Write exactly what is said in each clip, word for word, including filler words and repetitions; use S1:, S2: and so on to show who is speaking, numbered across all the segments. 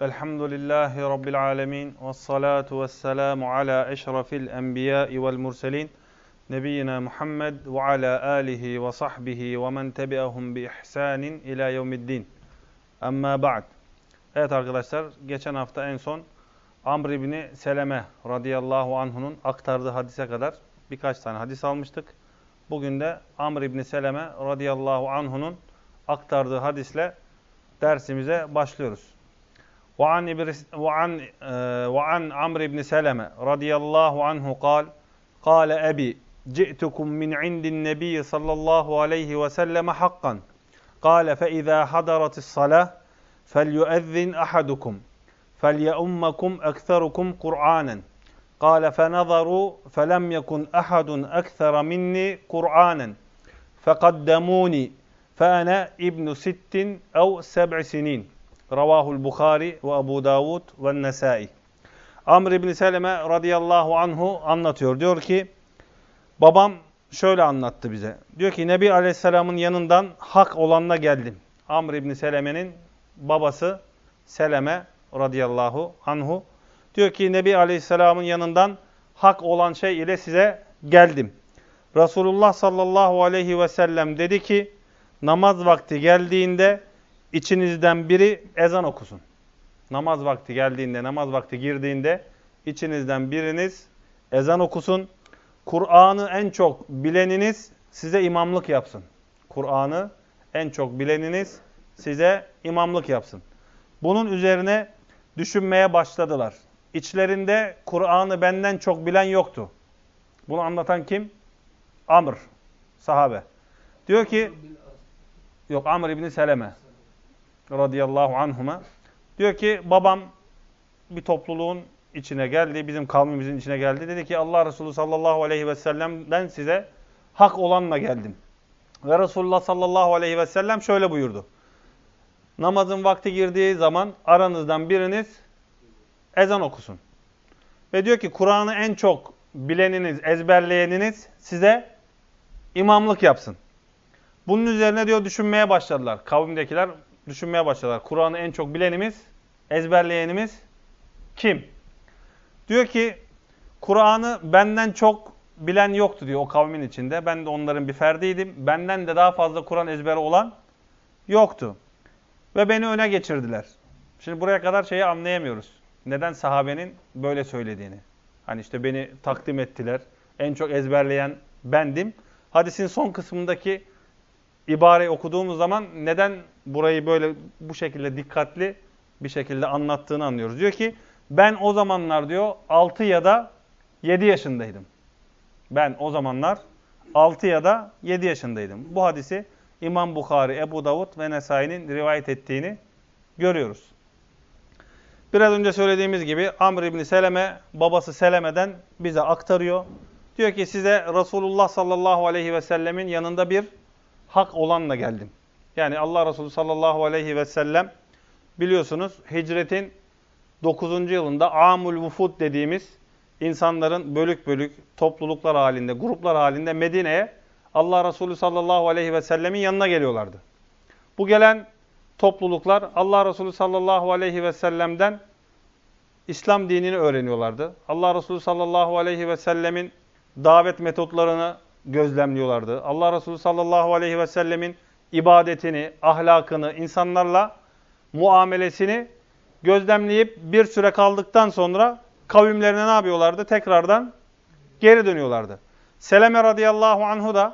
S1: Elhamdülillahi Rabbil alemin. Vessalatu vesselamu ala eşrafil enbiyai vel murselin. Nebiyyina Muhammed ve ala alihi ve sahbihi ve men tebi'ahum bi ihsanin ila yevmiddin. Amma ba'd. Evet arkadaşlar, geçen hafta en son Amr ibni Seleme radıyallahu anh'unun aktardığı hadise kadar birkaç tane hadis almıştık. Bugün de Amr ibni Seleme radıyallahu anh'unun aktardığı hadisle dersimize başlıyoruz. وعن وعن وعن عمرو بن سلمة رضي الله عنه قال قال أبي جئتكم من عند النبي صلى الله عليه وسلم حقا قال فإذا حضرت الصلاة فليؤذن أحدكم فليؤمكم أكثركم قرآنا قال فنظروا فلم يكن أحد أكثر مني قرآنا فقدموني فأنا ابن ست أو سبع سنين Ravahul Bukhari ve Ebu Davud ve Nesai. Amr ibn Seleme radıyallahu anhu anlatıyor. Diyor ki, babam şöyle anlattı bize. Diyor ki, Nebi Aleyhisselam'ın yanından hak olanla geldim. Amr ibn Seleme'nin babası Seleme radıyallahu anhu. Diyor ki, Nebi Aleyhisselam'ın yanından hak olan şey ile size geldim. Resulullah sallallahu aleyhi ve sellem dedi ki, namaz vakti geldiğinde İçinizden biri ezan okusun. Namaz vakti geldiğinde, namaz vakti girdiğinde içinizden biriniz ezan okusun. Kur'an'ı en çok bileniniz size imamlık yapsın. Kur'an'ı en çok bileniniz size imamlık yapsın. Bunun üzerine düşünmeye başladılar. İçlerinde Kur'an'ı benden çok bilen yoktu. Bunu anlatan kim? Amr, sahabe. Diyor ki, yok Amr ibn Seleme radıyallahu anhuma. Diyor ki, babam bir topluluğun içine geldi, bizim kavmimizin içine geldi. Dedi ki, Allah Resulü sallallahu aleyhi ve sellem'den size hak olanla geldim. Ve Resulullah sallallahu aleyhi ve sellem şöyle buyurdu. Namazın vakti girdiği zaman aranızdan biriniz ezan okusun. Ve diyor ki, Kur'an'ı en çok bileniniz, ezberleyeniniz size imamlık yapsın. Bunun üzerine diyor düşünmeye başladılar. Kavimdekiler düşünmeye başladılar. Kur'an'ı en çok bilenimiz, ezberleyenimiz kim? Diyor ki, Kur'an'ı benden çok bilen yoktu diyor o kavmin içinde. Ben de onların bir ferdiydim. Benden de daha fazla Kur'an ezberi olan yoktu. Ve beni öne geçirdiler. Şimdi buraya kadar şeyi anlayamıyoruz. Neden sahabenin böyle söylediğini. Hani işte beni takdim ettiler. En çok ezberleyen bendim. Hadisin son kısmındaki ibareyi okuduğumuz zaman neden burayı böyle bu şekilde dikkatli bir şekilde anlattığını anlıyoruz. Diyor ki, ben o zamanlar diyor altı ya da yedi yaşındaydım. Ben o zamanlar altı ya da yedi yaşındaydım. Bu hadisi İmam Bukhari, Ebu Davud ve Nesai'nin rivayet ettiğini görüyoruz. Biraz önce söylediğimiz gibi Amr ibn Seleme babası Seleme'den bize aktarıyor. Diyor ki, size Resulullah sallallahu aleyhi ve sellemin yanında bir hak olanla geldim. Yani Allah Resulü sallallahu aleyhi ve sellem biliyorsunuz hicretin dokuzuncu yılında Amul Vufud dediğimiz insanların bölük bölük topluluklar halinde, gruplar halinde Medine'ye Allah Resulü sallallahu aleyhi ve sellemin yanına geliyorlardı. Bu gelen topluluklar Allah Resulü sallallahu aleyhi ve sellem'den İslam dinini öğreniyorlardı. Allah Resulü sallallahu aleyhi ve sellemin davet metotlarını gözlemliyorlardı. Allah Resulü sallallahu aleyhi ve sellemin ibadetini, ahlakını, insanlarla muamelesini gözlemleyip bir süre kaldıktan sonra kavimlerine ne yapıyorlardı? Tekrardan geri dönüyorlardı. Seleme radıyallahu anhu da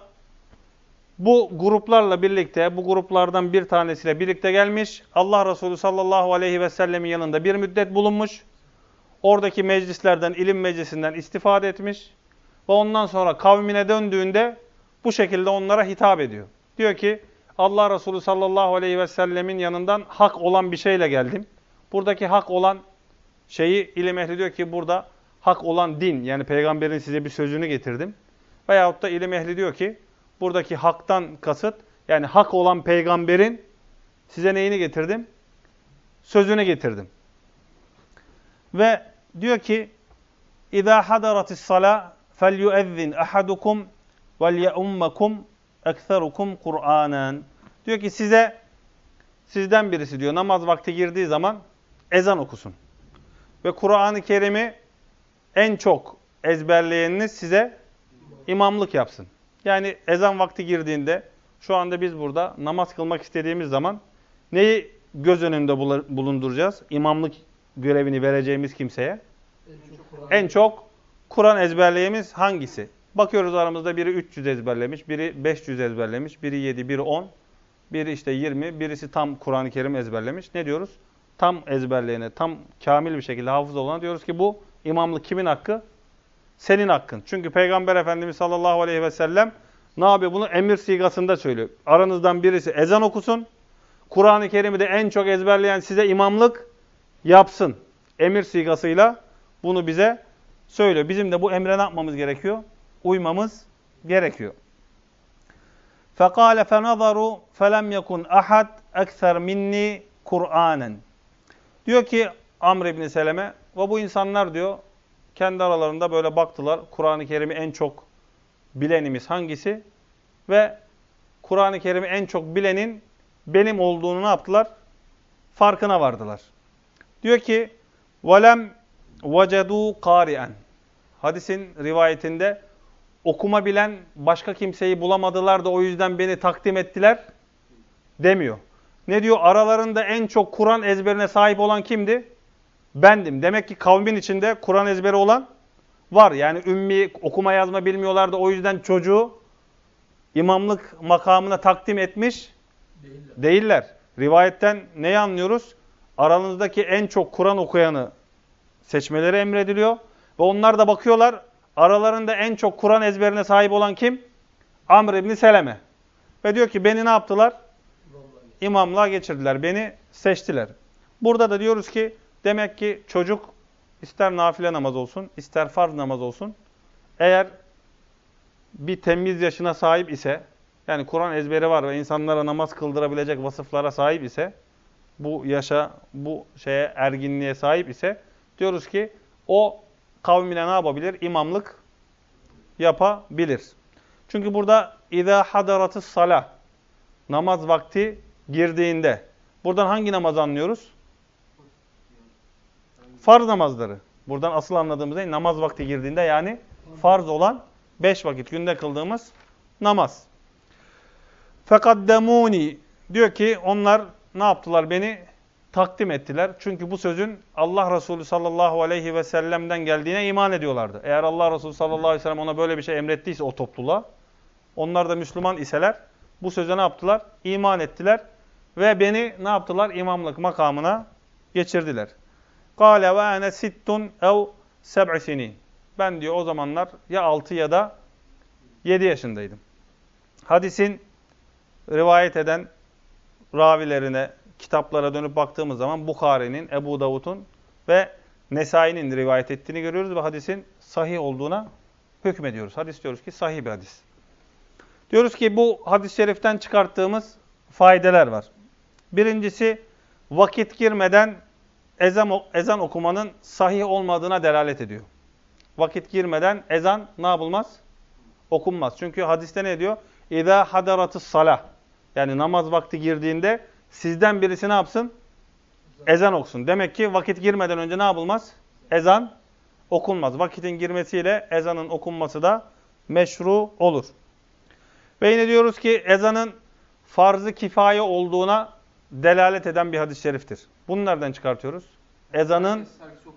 S1: bu gruplarla birlikte, bu gruplardan bir tanesiyle birlikte gelmiş. Allah Resulü sallallahu aleyhi ve sellemin yanında bir müddet bulunmuş. Oradaki meclislerden, ilim meclisinden istifade etmiş. Ve ondan sonra kavmine döndüğünde bu şekilde onlara hitap ediyor. Diyor ki, Allah Resulü sallallahu aleyhi ve sellemin yanından hak olan bir şeyle geldim. Buradaki hak olan şeyi ilim ehli diyor ki, burada hak olan din, yani peygamberin size bir sözünü getirdim. Veyahut da ilim ehli diyor ki, buradaki haktan kasıt, yani hak olan peygamberin size neyini getirdim? Sözünü getirdim. Ve diyor ki, اِذَا حَدَرَتِ الصَّلَاةِ فَلْيُؤَذِّنْ أَحَدُكُمْ وَلْيَؤُمَّكُمْ اَكْثَرُكُمْ قُرْآنًا. Diyor ki size, sizden birisi diyor namaz vakti girdiği zaman ezan okusun. Ve Kur'an-ı Kerim'i en çok ezberleyeniniz size imamlık yapsın. Yani ezan vakti girdiğinde, şu anda biz burada namaz kılmak istediğimiz zaman neyi göz önünde bulunduracağız? İmamlık görevini vereceğimiz kimseye. En çok Kur'an ezberleyemiz hangisi? Bakıyoruz aramızda biri üç yüz ezberlemiş, biri beş yüz ezberlemiş, biri yedi, biri on, biri işte yirmi, birisi tam Kur'an-ı Kerim ezberlemiş. Ne diyoruz? Tam ezberleyene, tam kamil bir şekilde hafız olana diyoruz ki bu imamlık kimin hakkı? Senin hakkın. Çünkü Peygamber Efendimiz sallallahu aleyhi ve sellem ne yapıyor? Bunu emir sigasında söylüyor. Aranızdan birisi ezan okusun. Kur'an-ı Kerim'i de en çok ezberleyen size imamlık yapsın. Emir sigasıyla bunu bize söylüyor. Bizim de bu emre ne yapmamız gerekiyor? Uymamız gerekiyor. فَقَالَ فَنَظَرُوا فَلَمْ يَكُنْ أَحَدْ اَكْثَرْ مِنِّي قُرْآنًا. Diyor ki Amr İbni Seleme ve bu insanlar diyor kendi aralarında böyle baktılar. Kur'an-ı Kerim'i en çok bilenimiz hangisi? Ve Kur'an-ı Kerim'i en çok bilenin benim olduğunu ne yaptılar? Farkına vardılar. Diyor ki وَلَمْ وَجَدُوا قَارِئًا. Hadisin rivayetinde okuma bilen başka kimseyi bulamadılar da o yüzden beni takdim ettiler demiyor. Ne diyor? Aralarında en çok Kur'an ezberine sahip olan kimdi? Bendim. Demek ki kavmin içinde Kur'an ezberi olan var. Yani ümmi, okuma yazma bilmiyorlar da o yüzden çocuğu imamlık makamına takdim etmiş değiller. değiller. Rivayetten neyi anlıyoruz? Aranızdaki en çok Kur'an okuyanı seçmeleri emrediliyor. Ve onlar da bakıyorlar, aralarında en çok Kur'an ezberine sahip olan kim? Amr İbni Seleme. Ve diyor ki beni ne yaptılar? İmamlığa geçirdiler. Beni seçtiler. Burada da diyoruz ki demek ki çocuk ister nafile namaz olsun, ister farz namaz olsun. Eğer bir temiz yaşına sahip ise, yani Kur'an ezberi var ve insanlara namaz kıldırabilecek vasıflara sahip ise, bu yaşa, bu şeye erginliğe sahip ise diyoruz ki o kavmine ne yapabilir? İmamlık yapabilir. Çünkü burada اِذَا حَدَرَتِ الصَّلَةِ namaz vakti girdiğinde. Buradan hangi namazı anlıyoruz? Farz namazları. Buradan asıl anladığımız ne? Namaz vakti girdiğinde yani farz olan beş vakit günde kıldığımız namaz. فَقَدَّمُونِ diyor ki onlar ne yaptılar? Beni takdim ettiler. Çünkü bu sözün Allah Resulü sallallahu aleyhi ve sellem'den geldiğine iman ediyorlardı. Eğer Allah Resulü sallallahu aleyhi ve sellem ona böyle bir şey emrettiyse o topluluğa, onlar da Müslüman iseler bu söze ne yaptılar? İman ettiler ve beni ne yaptılar? İmamlık makamına geçirdiler. قَالَ وَاَنَا سِتْتٌ اَوْ سَبْعِ سِنِينَ. Ben diyor o zamanlar ya altı ya da yedi yaşındaydım. Hadisin rivayet eden ravilerine, kitaplara dönüp baktığımız zaman Bukhari'nin, Ebu Davud'un ve Nesai'nin rivayet ettiğini görüyoruz ve hadisin sahih olduğuna hükmediyoruz. Hadis diyoruz ki sahih bir hadis. Diyoruz ki bu hadis-i şeriften çıkarttığımız faydeler var. Birincisi vakit girmeden ezan, ezan okumanın sahih olmadığına delalet ediyor. Vakit girmeden ezan ne yapılmaz? Okunmaz. Çünkü hadiste ne diyor? اِذَا حَدَرَتِ الصَّلَةِ yani namaz vakti girdiğinde sizden birisi ne yapsın? Ezan okusun. Demek ki vakit girmeden önce ne yapılmaz? Ezan okunmaz. Vakitin girmesiyle ezanın okunması da meşru olur. Ve yine diyoruz ki ezanın farz-ı kifaye olduğuna delalet eden bir hadis-i şeriftir. Bunu nereden çıkartıyoruz? Ezanın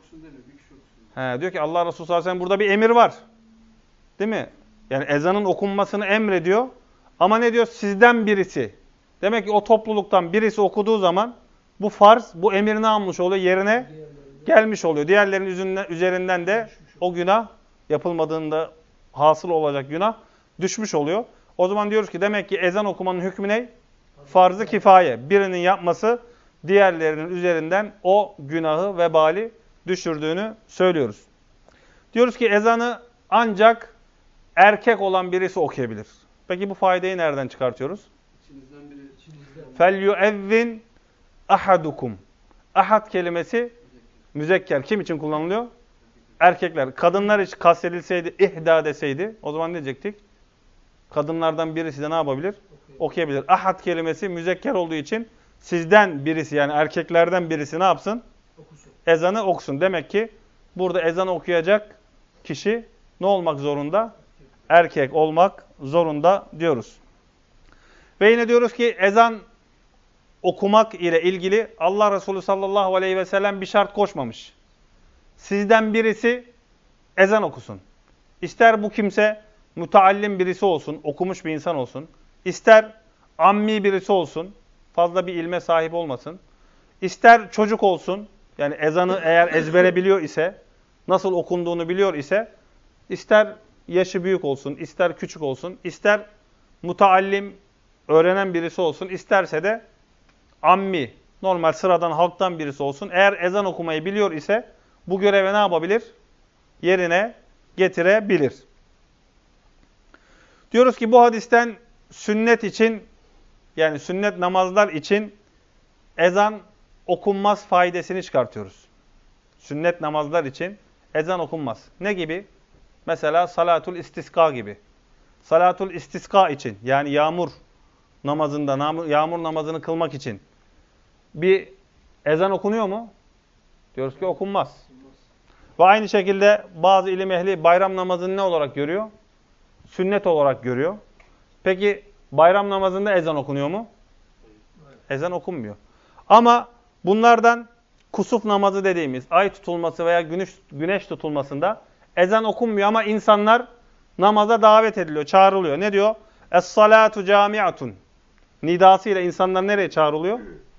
S1: he, diyor ki Allah Resulü sallallahu aleyhi ve sellem burada bir emir var. Değil mi? Yani ezanın okunmasını emrediyor. Ama ne diyor? Sizden birisi. Demek ki o topluluktan birisi okuduğu zaman bu farz, bu emir ne almış oluyor? Yerine gelmiş oluyor. Diğerlerinin üzerinden de o günah yapılmadığında hasıl olacak günah düşmüş oluyor. O zaman diyoruz ki demek ki ezan okumanın hükmü ne? Farz-ı kifaye. Birinin yapması diğerlerinin üzerinden o günahı, vebali düşürdüğünü söylüyoruz. Diyoruz ki ezanı ancak erkek olan birisi okuyabilir. Peki bu faydayı nereden çıkartıyoruz? فَلْيُؤَذِّنْ أَحَدُكُمْ Ahad kelimesi müzekker. Kim için kullanılıyor? Erkekler. Kadınlar için kastedilseydi, ihda deseydi o zaman ne diyecektik? Kadınlardan birisi de ne yapabilir? Okuyabilir. Ahad kelimesi müzekker olduğu için sizden birisi yani erkeklerden birisi ne yapsın? ezanı okusun. Demek ki burada ezan okuyacak kişi ne olmak zorunda? Erkek olmak zorunda diyoruz. Ve yine diyoruz ki ezan okumak ile ilgili Allah Resulü sallallahu aleyhi ve sellem bir şart koşmamış. Sizden birisi ezan okusun. İster bu kimse müteallim birisi olsun, okumuş bir insan olsun. İster ammi birisi olsun, fazla bir ilme sahip olmasın. İster çocuk olsun, yani ezanı eğer ezbere biliyor ise, nasıl okunduğunu biliyor ise, ister yaşı büyük olsun, ister küçük olsun, ister müteallim, öğrenen birisi olsun, isterse de ammi, normal sıradan halktan birisi olsun. Eğer ezan okumayı biliyor ise bu göreve ne yapabilir? Yerine getirebilir. Diyoruz ki bu hadisten sünnet için, yani sünnet namazlar için ezan okunmaz faydasını çıkartıyoruz. Sünnet namazlar için ezan okunmaz. Ne gibi? Mesela salatul istiska gibi. Salatul istiska için, yani yağmur namazında, yağmur namazını kılmak için bir ezan okunuyor mu? Diyoruz ki okunmaz. Ve aynı şekilde bazı ilim ehli bayram namazını ne olarak görüyor? Sünnet olarak görüyor. Peki bayram namazında ezan okunuyor mu? Ezan okunmuyor. Ama bunlardan kusuf namazı dediğimiz ay tutulması veya güneş, güneş tutulmasında ezan okunmuyor ama insanlar namaza davet ediliyor, çağrılıyor. Ne diyor? Es-salatu camiatun. Nidasıyla insanlar nereye çağrılıyor?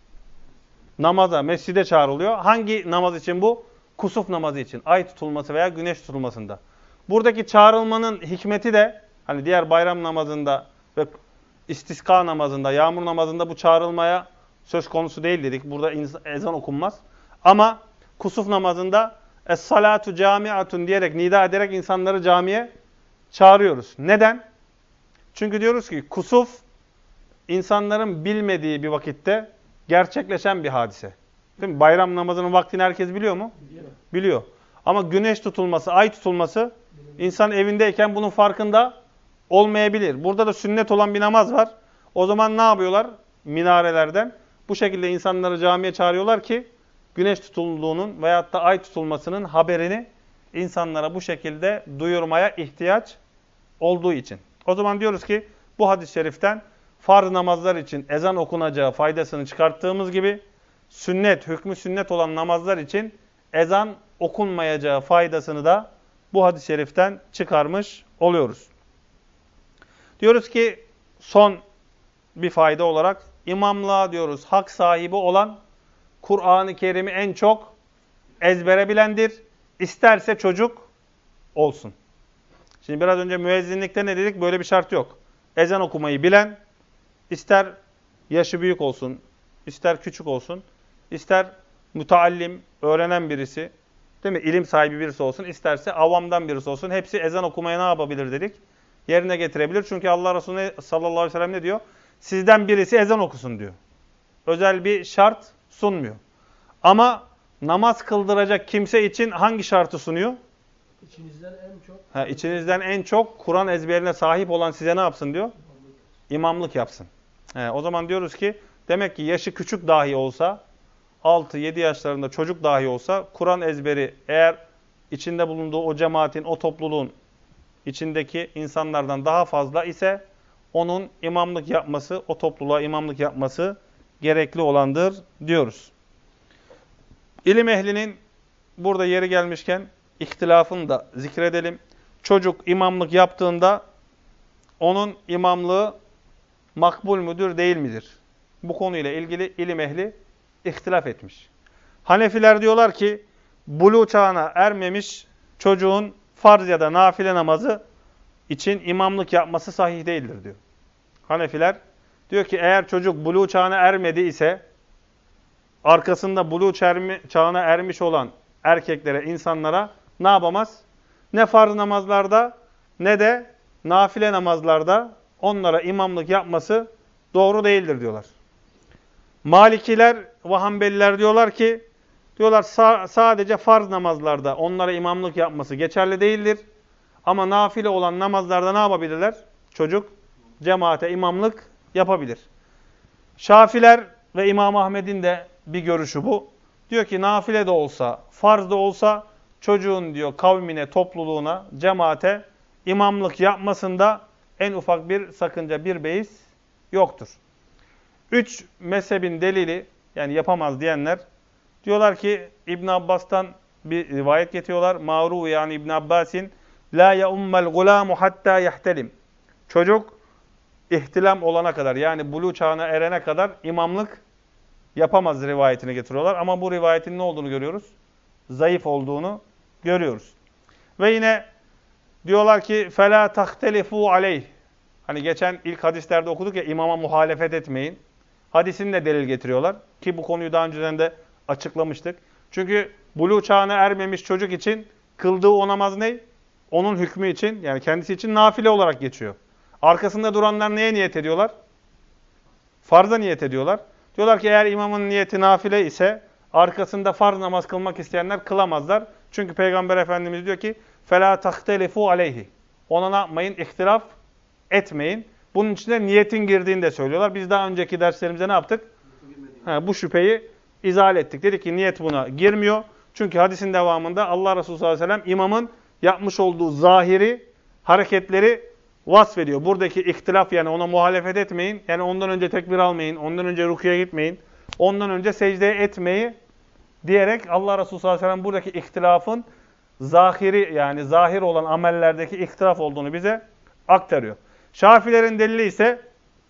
S1: Namaza, mescide çağrılıyor. Hangi namaz için bu? Kusuf namazı için. Ay tutulması veya güneş tutulmasında. Buradaki çağrılmanın hikmeti de hani diğer bayram namazında ve istiska namazında, yağmur namazında bu çağrılmaya söz konusu değil dedik. Burada ezan okunmaz. Ama kusuf namazında es-salatu camiatun diyerek, nida ederek insanları camiye çağırıyoruz. Neden? Çünkü diyoruz ki kusuf insanların bilmediği bir vakitte gerçekleşen bir hadise. Değil mi? Bayram namazının vaktini herkes biliyor mu? Biliyor. Biliyor. Ama güneş tutulması, ay tutulması insan evindeyken bunun farkında olmayabilir. Burada da sünnet olan bir namaz var. O zaman ne yapıyorlar? Minarelerden bu şekilde insanları camiye çağırıyorlar ki güneş tutulduğunun veyahut da ay tutulmasının haberini insanlara bu şekilde duyurmaya ihtiyaç olduğu için. O zaman diyoruz ki bu hadis-i şeriften farz namazlar için ezan okunacağı faydasını çıkarttığımız gibi sünnet, hükmü sünnet olan namazlar için ezan okunmayacağı faydasını da bu hadis-i şeriften çıkarmış oluyoruz. Diyoruz ki son bir fayda olarak imamlığa diyoruz hak sahibi olan Kur'an-ı Kerim'i en çok ezbere bilendir. İsterse çocuk olsun. Şimdi biraz önce müezzinlikte ne dedik? Böyle bir şart yok. Ezan okumayı bilen, ister yaşı büyük olsun, ister küçük olsun, ister müteallim, öğrenen birisi, değil mi? İlim sahibi birisi olsun, isterse avamdan birisi olsun. Hepsi ezan okumaya ne yapabilir dedik? Yerine getirebilir. Çünkü Allah Resulü sallallahu aleyhi ve sellem ne diyor? Sizden birisi ezan okusun diyor. Özel bir şart sunmuyor. Ama namaz kıldıracak kimse için hangi şartı sunuyor?
S2: İçinizden en çok
S1: Ha, içinizden en çok Kur'an ezberine sahip olan size ne yapsın diyor? İmamlık yapsın. He, o zaman diyoruz ki demek ki yaşı küçük dahi olsa, altı yedi yaşlarında çocuk dahi olsa Kur'an ezberi eğer içinde bulunduğu o cemaatin, o topluluğun içindeki insanlardan daha fazla ise onun imamlık yapması, o topluluğa imamlık yapması gerekli olandır diyoruz. İlim ehlinin burada yeri gelmişken ihtilafını da zikredelim. Çocuk imamlık yaptığında onun imamlığı makbul müdür değil midir? Bu konuyla ilgili ilim ehli ihtilaf etmiş. Hanefiler diyorlar ki buluğ çağına ermemiş çocuğun farz ya da nafile namazı için imamlık yapması sahih değildir diyor. Hanefiler diyor ki eğer çocuk buluğ çağına ermedi ise arkasında buluğ çağına ermiş olan erkeklere, insanlara ne yapamaz? Ne farz namazlarda ne de nafile namazlarda onlara imamlık yapması doğru değildir diyorlar. Malikiler ve Hanbeliler diyorlar ki diyorlar sa sadece farz namazlarda onlara imamlık yapması geçerli değildir. Ama nafile olan namazlarda ne yapabilirler? Çocuk cemaate imamlık yapabilir. Şafiler ve İmam Ahmed'in de bir görüşü bu. Diyor ki nafile de olsa, farz da olsa çocuğun diyor kavmine, topluluğuna, cemaate imamlık yapmasında en ufak bir sakınca, bir beis yoktur. Üç mezhebin delili, yani yapamaz diyenler, diyorlar ki İbn Abbas'tan bir rivayet getiriyorlar. Mağru yani İbn Abbas'in la yaummel gulamu hatta yahtelim. Çocuk ihtilam olana kadar, yani buluğ çağına erene kadar imamlık yapamaz rivayetini getiriyorlar. Ama bu rivayetin ne olduğunu görüyoruz? Zayıf olduğunu görüyoruz. Ve yine diyorlar ki فَلَا تَخْتَلِفُوا عَلَيْهِ. Hani geçen ilk hadislerde okuduk ya, imama muhalefet etmeyin. Hadisini de delil getiriyorlar. Ki bu konuyu daha önceden de açıklamıştık. Çünkü buluğ çağına ermemiş çocuk için kıldığı o namaz ne? Onun hükmü için, yani kendisi için nafile olarak geçiyor. Arkasında duranlar neye niyet ediyorlar? Farza niyet ediyorlar. Diyorlar ki eğer imamın niyeti nafile ise arkasında farz namaz kılmak isteyenler kılamazlar. Çünkü Peygamber Efendimiz diyor ki فَلَا تَخْتَلِفُوا عَلَيْهِ. Ona ne yapmayın? İhtilaf etmeyin. Bunun içine niyetin girdiğini de söylüyorlar. Biz daha önceki derslerimizde ne yaptık? Ha, bu şüpheyi izale ettik. Dedik ki niyet buna girmiyor. Çünkü hadisin devamında Allah Resulü sallallahu aleyhi ve sellem imamın yapmış olduğu zahiri hareketleri vasfediyor. Buradaki ihtilaf, yani ona muhalefet etmeyin. Yani ondan önce tekbir almayın. Ondan önce rukuya gitmeyin. Ondan önce secdeye etmeyi diyerek Allah Resulü sallallahu aleyhi ve sellem buradaki ihtilafın zahiri, yani zahir olan amellerdeki ihtilaf olduğunu bize aktarıyor. Şafilerin delili ise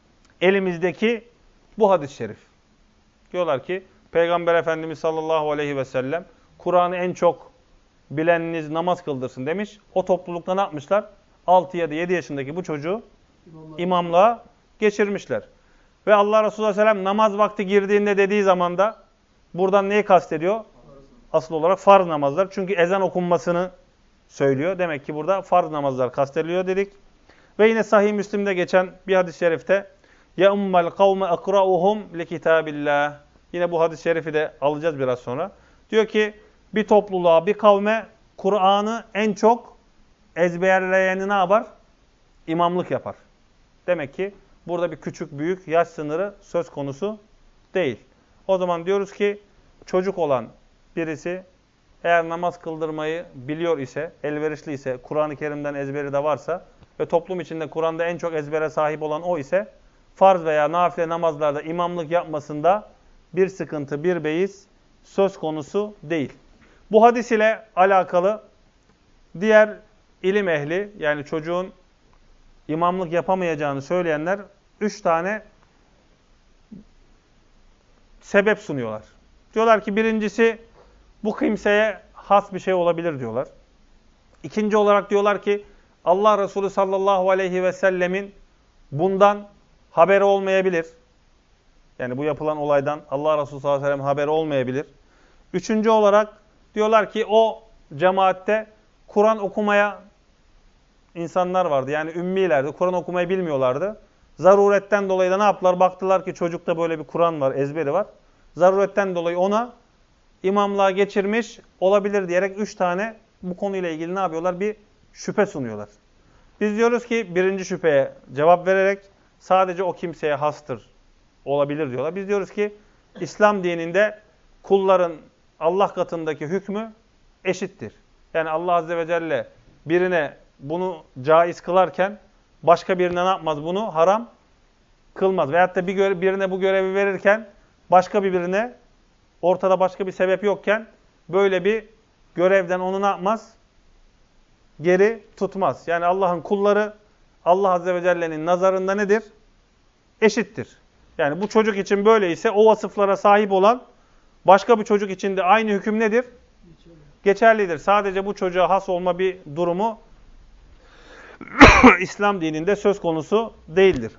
S1: elimizdeki bu hadis-i şerif. Diyorlar ki Peygamber Efendimiz sallallahu aleyhi ve sellem Kur'an'ı en çok bileniniz namaz kıldırsın demiş. O toplulukta ne yapmışlar? altı ya da yedi yaşındaki bu çocuğu İmamlar. imamlığa geçirmişler. Ve Allah Resulü sallallahu aleyhi ve sellem namaz vakti girdiğinde dediği zaman da buradan neyi kastediyor? Asıl olarak farz namazlar. Çünkü ezan okunmasını söylüyor. Demek ki burada farz namazlar kastediliyor dedik. Ve yine Sahih Müslim'de geçen bir hadis-i şerifte ya ummel kavme akra'uhum li kitabillah. Yine bu hadis-i şerifi de alacağız biraz sonra. Diyor ki bir topluluğa, bir kavme Kur'an'ı en çok ezberleyeni ne yapar? İmamlık yapar. Demek ki burada bir küçük büyük yaş sınırı söz konusu değil. O zaman diyoruz ki çocuk olan birisi eğer namaz kıldırmayı biliyor ise, elverişli ise, Kur'an-ı Kerim'den ezberi de varsa ve toplum içinde Kur'an'da en çok ezbere sahip olan o ise farz veya nafile namazlarda imamlık yapmasında bir sıkıntı, bir beis söz konusu değil. Bu hadis ile alakalı diğer ilim ehli, yani çocuğun imamlık yapamayacağını söyleyenler üç tane sebep sunuyorlar. Diyorlar ki birincisi bu kimseye has bir şey olabilir diyorlar. İkinci olarak diyorlar ki Allah Resulü sallallahu aleyhi ve sellemin bundan haberi olmayabilir. Yani bu yapılan olaydan Allah Resulü sallallahu aleyhi ve sellem haberi olmayabilir. Üçüncü olarak diyorlar ki o cemaatte Kur'an okumaya insanlar vardı. Yani ümmilerdi. Kur'an okumayı bilmiyorlardı. Zaruretten dolayı da ne yaptılar? Baktılar ki çocukta böyle bir Kur'an var, ezberi var. Zaruretten dolayı ona imamlığa geçirmiş olabilir diyerek üç tane bu konuyla ilgili ne yapıyorlar? Bir şüphe sunuyorlar. Biz diyoruz ki birinci şüpheye cevap vererek sadece o kimseye hastır, olabilir diyorlar. Biz diyoruz ki İslam dininde kulların Allah katındaki hükmü eşittir. Yani Allah Azze ve Celle birine bunu caiz kılarken başka birine ne yapmaz? Bunu haram kılmaz. Veyahut da bir birine bu görevi verirken başka bir birine ortada başka bir sebep yokken böyle bir görevden onu ne yapmaz? Geri tutmaz. Yani Allah'ın kulları Allah Azze ve Celle'nin nazarında nedir? Eşittir. Yani bu çocuk için böyleyse o vasıflara sahip olan başka bir çocuk için de aynı hüküm nedir? Geçerlidir. Sadece bu çocuğa has olma bir durumu İslam dininde söz konusu değildir.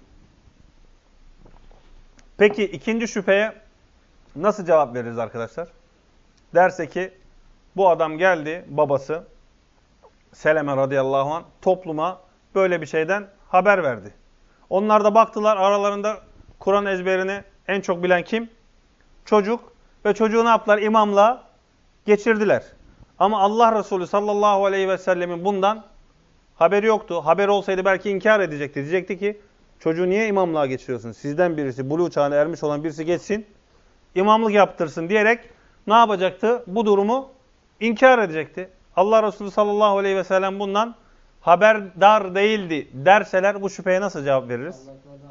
S1: Peki ikinci şüpheye nasıl cevap veririz arkadaşlar? Derse ki bu adam geldi, babası Seleme radıyallahu anh topluma böyle bir şeyden haber verdi. Onlar da baktılar, aralarında Kur'an ezberini en çok bilen kim? Çocuk. Ve çocuğu ne yaptılar? İmamla geçirdiler. Ama Allah Resulü sallallahu aleyhi ve sellemin bundan haberi yoktu. Haberi olsaydı belki inkar edecekti. Diyecekti ki çocuğu niye imamlığa geçiriyorsun? Sizden birisi, buluğ çağına ermiş olan birisi geçsin, imamlık yaptırsın diyerek ne yapacaktı? Bu durumu inkar edecekti. Allah Resulü sallallahu aleyhi ve sellem bundan haberdar değildi derseler bu şüpheye nasıl cevap veririz?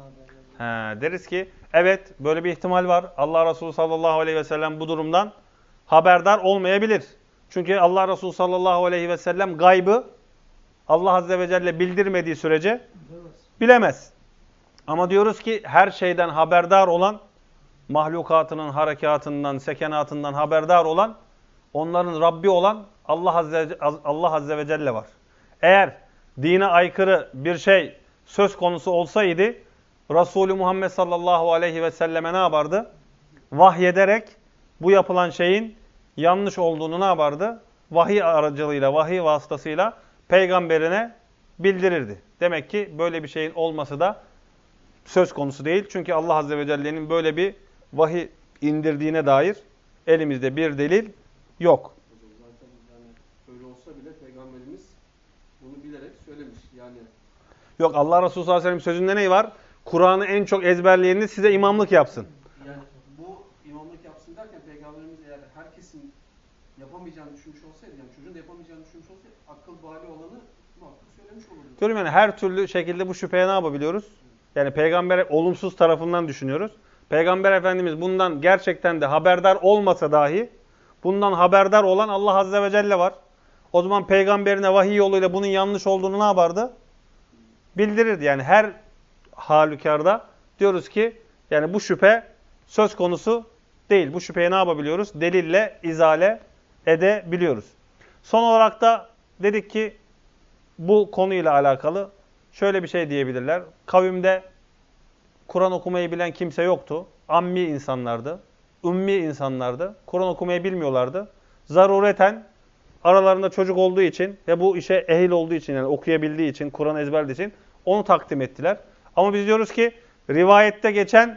S1: He, deriz ki evet böyle bir ihtimal var. Allah Resulü sallallahu aleyhi ve sellem bu durumdan haberdar olmayabilir. Çünkü Allah Resulü sallallahu aleyhi ve sellem gaybı Allah azze ve celle bildirmediği sürece bilemez. Ama diyoruz ki her şeyden haberdar olan, mahlukatının harekatından, sekenatından haberdar olan, onların Rabbi olan Allah azze, Allah azze ve celle var. Eğer dine aykırı bir şey söz konusu olsaydı Resulü Muhammed sallallahu aleyhi ve selleme ne yapardı? Vahyederek bu yapılan şeyin yanlış olduğunu ne yapardı? Vahiy aracılığıyla, vahiy vasıtasıyla peygamberine bildirirdi. Demek ki böyle bir şeyin olması da söz konusu değil. Çünkü Allah azze ve celle'nin böyle bir vahiy indirdiğine dair elimizde bir delil yok.
S3: Zaten yani öyle olsa bile Peygamberimiz bunu bilerek söylemiş. Yani
S1: Yok, Allah Resulü sallallahu aleyhi ve sellem sözünde ne var? Kur'an'ı en çok ezberleyeniniz size imamlık yapsın.
S3: yani bu imamlık yapsın derken Peygamberimiz eğer herkesin yapamayacağını düşünmüş olsaydı, yani çocuğun da yapamayacağını düşünmüş olsaydı akıl bali olanı muhakkak söylemiş olurdu.
S1: Diyorum yani her türlü şekilde bu şüpheye ne yapabiliyoruz? Yani peygambere olumsuz tarafından düşünüyoruz. Peygamber Efendimiz bundan gerçekten de haberdar olmasa dahi bundan haberdar olan Allah azze ve celle var. O zaman peygamberine vahiy yoluyla bunun yanlış olduğunu ne yapardı? Bildirirdi. Yani her halükarda diyoruz ki yani bu şüphe söz konusu değil. Bu şüpheye ne yapabiliyoruz? Delille izale edebiliyoruz. Son olarak da dedik ki bu konuyla alakalı şöyle bir şey diyebilirler. Kavimde Kur'an okumayı bilen kimse yoktu. Ammi insanlardı. Ümmi insanlardı. Kur'an okumayı bilmiyorlardı. Zarureten aralarında çocuk olduğu için ve bu işe ehil olduğu için, yani okuyabildiği için, Kur'an ezberlediği için onu takdim ettiler. Ama biz diyoruz ki rivayette geçen,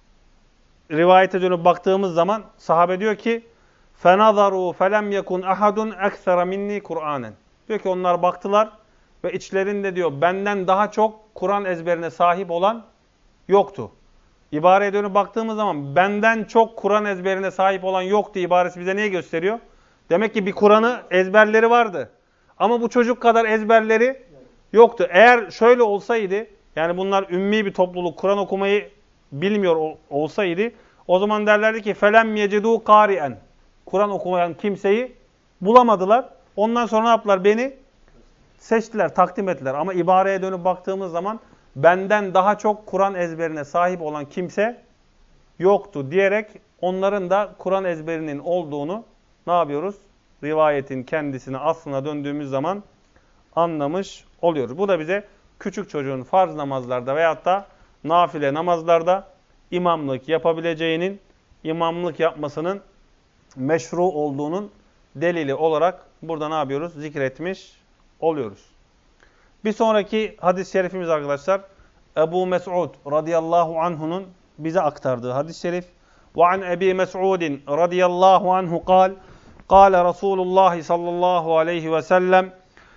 S1: rivayete dönüp baktığımız zaman sahabe diyor ki فَنَظَرُوا فَلَمْ يَكُنْ أَحَدٌ اَكْثَرَ مِنِّي قُرْآنًا. Diyor ki onlar baktılar ve içlerinde diyor benden daha çok Kur'an ezberine sahip olan yoktu. İbareye dönüp baktığımız zaman benden çok Kur'an ezberine sahip olan yoktu ibaresi bize neyi gösteriyor? Demek ki bir Kur'an'ı ezberleri vardı. Ama bu çocuk kadar ezberleri yoktu. Eğer şöyle olsaydı, yani bunlar ümmi bir topluluk, Kur'an okumayı bilmiyor olsaydı, o zaman derlerdi ki felem yecidû kâri'en. Kur'an okumayan kimseyi bulamadılar. Ondan sonra ne yaptılar? Beni seçtiler, takdim ettiler. Ama ibareye dönüp baktığımız zaman benden daha çok Kur'an ezberine sahip olan kimse yoktu diyerek onların da Kur'an ezberinin olduğunu ne yapıyoruz? Rivayetin kendisine, aslına döndüğümüz zaman anlamış oluyoruz. Bu da bize küçük çocuğun farz namazlarda veyahut da nafile namazlarda imamlık yapabileceğinin, imamlık yapmasının meşru olduğunun delili olarak burada ne yapıyoruz? Zikretmiş oluyoruz. Bir sonraki hadis-i şerifimiz arkadaşlar Ebu Mes'ud radıyallahu anhu'nun bize aktardığı hadis-i şerif. وعن أبي مسعود رضي الله عنه قال قال رسول الله صلى الله عليه وسلم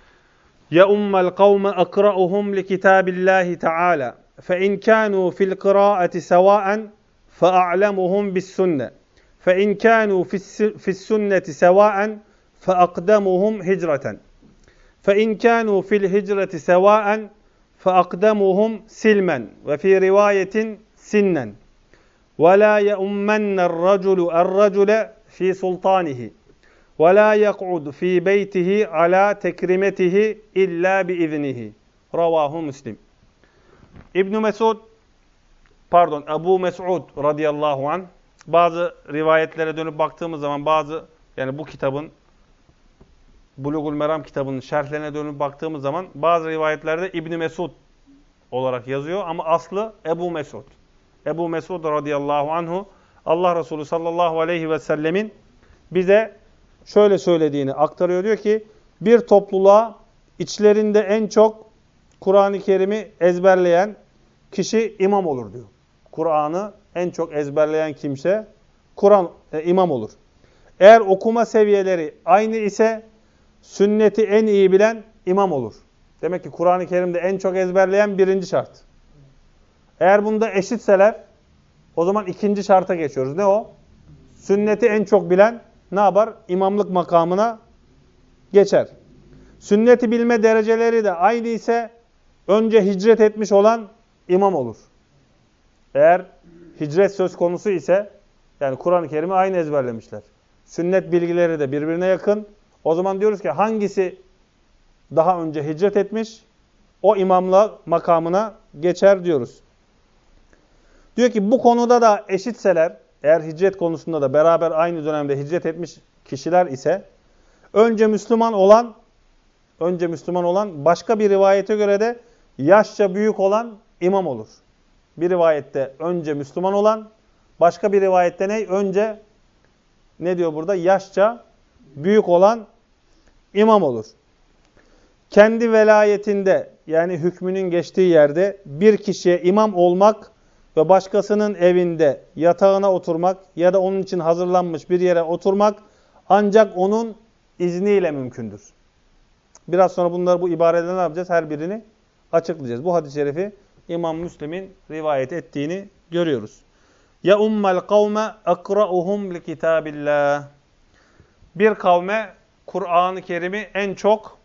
S1: يؤم القوم أقرأهم لكتاب الله تعالى فإن كانوا في القراءة سواء فأعلمهم بالسنة فإن كانوا في السنة سواء فأقدمهم هجرة فإن كانوا في الهجرة سواء فأقدمهم سلما وفي رواية سنا ولا يؤمن الرجل الرجل في سلطانه ولا يقعد في بيته على تكريمته إلا بإذنه رواه مسلم. İbn Mesud pardon Ebu Mesud radıyallahu anh, bazı rivayetlere dönüp baktığımız zaman bazı, yani bu kitabın, Bulugul Meram kitabının şerhlerine dönüp baktığımız zaman bazı rivayetlerde İbn Mesud olarak yazıyor ama aslı Ebu Mesud. Ebu Mesud radıyallahu anhu Allah Resulü sallallahu aleyhi ve sellemin bize şöyle söylediğini aktarıyor. Diyor ki bir topluluğa içlerinde en çok Kur'an-ı Kerim'i ezberleyen kişi imam olur diyor. Kur'an'ı en çok ezberleyen kimse Kur'an e, imam olur. Eğer okuma seviyeleri aynı ise sünneti en iyi bilen imam olur. Demek ki Kur'an-ı Kerim'de en çok ezberleyen birinci şart. Eğer bunda eşitseler o zaman ikinci şarta geçiyoruz. Ne o? Sünneti en çok bilen ne yapar? İmamlık makamına geçer. Sünneti bilme dereceleri de aynı ise önce hicret etmiş olan imam olur. Eğer hicret söz konusu ise, yani Kur'an-ı Kerim'i aynı ezberlemişler. Sünnet bilgileri de birbirine yakın. O zaman diyoruz ki hangisi daha önce hicret etmiş, o imamla makamına geçer diyoruz. Diyor ki bu konuda da eşitseler, eğer hicret konusunda da beraber aynı dönemde hicret etmiş kişiler ise, önce Müslüman olan, önce Müslüman olan başka bir rivayete göre de yaşça büyük olan imam olur. Bir rivayette önce Müslüman olan, başka bir rivayette ne? Önce ne diyor burada? Yaşça büyük olan imam olur. Kendi velayetinde, yani hükmünün geçtiği yerde bir kişiye imam olmak ve başkasının evinde yatağına oturmak ya da onun için hazırlanmış bir yere oturmak ancak onun izniyle mümkündür. Biraz sonra bunları, bu ibarede ne yapacağız? Her birini açıklayacağız. Bu hadis-i şerifi İmam Müslim'in rivayet ettiğini görüyoruz. Ya ummel kavme akra'uhum li kitabillah. Bir kavme Kur'an-ı Kerim'i en çok